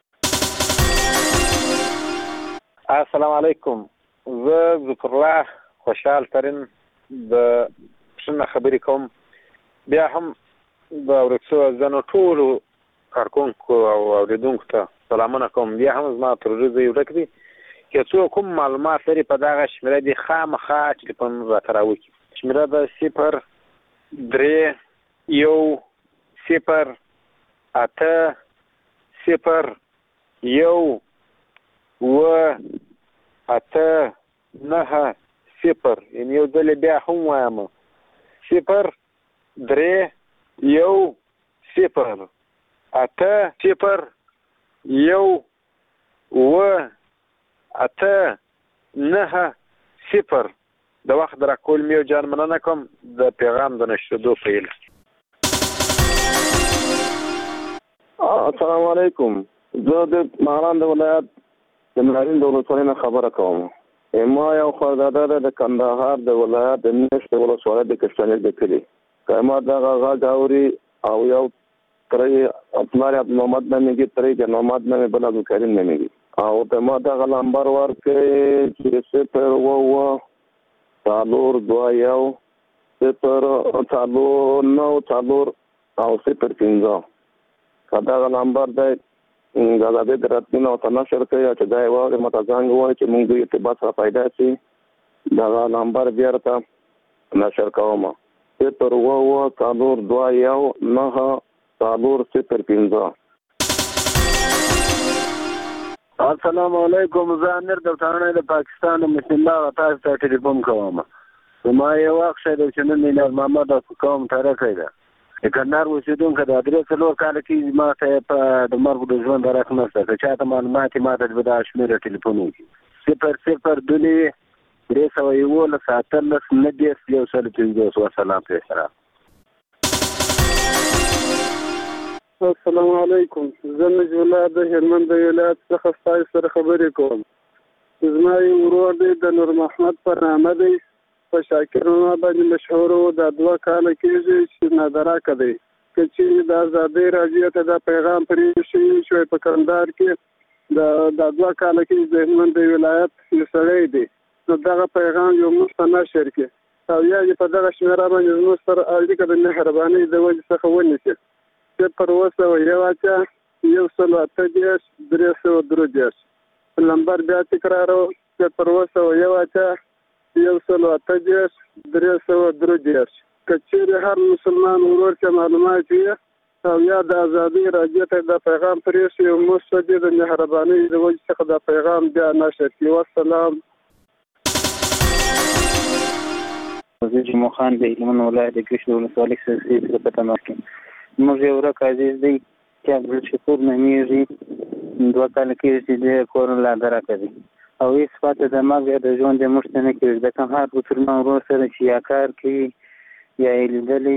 السلام علیکم. زه ذکرالله خوشحال ترین د پښتنه خبرې کوم. بیا هم د ورکسو ځنو ټولو کارکونکو او اوریدونکو ته سلامونه کوم. بیا هم زما تر ورځې ورک دی که څوک کوم معلومات لري په دغه شمېره دي خامخا ټلیفون راته راوکړي. شمېره ده صفر درې یو صفر اته صفر یو اوه اته نهه صفر. یعنې یو ځل بیا هم وایم صفر درې یو صفر اته صفر یو اوه اته نهه صفر. د وخت د راکول میو جان مننه کوم د پیغام د نشریدو په هیله. السلام علیکم. زه د مهران د ولایت د مهرین د ولسوالۍ نه خبره کوم. ما یو خوارداده ده د کندهار د ولایت د نیش د ولسوالۍ د کشتنیک د کلي. که ما دغه غږ اوري او یو ترې پلار عبدالمحمد نومیږي ترې د محمد نومې بل عبدالکریم نومیږي او ته ما دغه نمبر ورکړې چې صفر اوه اوه څلور دوه یو صفر څلور نو څلور او صفر پنځه. که دغه نمبر دی د آزادۍ د راتلون او تنشر کوي چې دا یو د متزنګ وایي چې موږ دوی ارتباط سره پیدا شي دا نمبر بیا ته نشر کوم صفر اوه اوه څلور دوه یو نهه څلور صفر پنځه. السلام علیکم. زه امیر دفترانه د پاکستان بسم الله تاسو ته ټلیفون کوم. ما یو وخت شه د چنن نه محمد قوم ترکه ده د کندهار اوسیدونکو د درې څلور کال کې ما ته په د مرګ د ژوند راکنه څه چاته معلومات ما د بدا شمیر ټلیفون وکړي صفر صفر دلی درې سوه یولس اتلس نهه یو سل پنځوس. وسلام پیسره. السلام علیکم. زه نجم الله د هلمند ولایت څخه ستاسو سره خبرې کوم. زما یو ورور دی د نور محمد په نامه دی په شاکرونه باندې مشهور و. دا دوه کاله کېږي چې نادراکه دی که چې د ازادۍ راډیو ته دا پیغام پرې شوی شوی په کندهار کې د دوه کاله کې د هلمند ولایت یو سړی دی نو دغه پیغام یو موږ ته نشر کړي او یا په دغه شمېره باندې زموږ سره اړیکه د مهربانۍ د وجې څخه ونیسي. صفر اوه سوه یو اتیا یو سل اته دېرش درې سوه درې دېرش. نمبر بیا تکراروم صفر اوه سوه یو اتیا یو سل اته دېرش درې سوه درې دېرش. که چیرې هر مسلمان ورور چې معلومات وي او یا د ازادۍ راډیو ته دا پیغام پرې شي او موږ ته د مهربانۍ د وجې څخه دا پیغام بیا نشر کړي. والسلام. زه جمعه خان د هلمند ولایت د کشمیر ولسوالۍ څخه په تماس کې. موږ یو ورک عزیز دی چې عبدالشکور نومیږي دوه کاله کېږي چې د کور له درکه دی او هېڅ پاته د مرګ د ژوند د موږ ته نه کېږي د کوم هر مسلمان ورور سره چې یا کار کوي یا یې لیدلی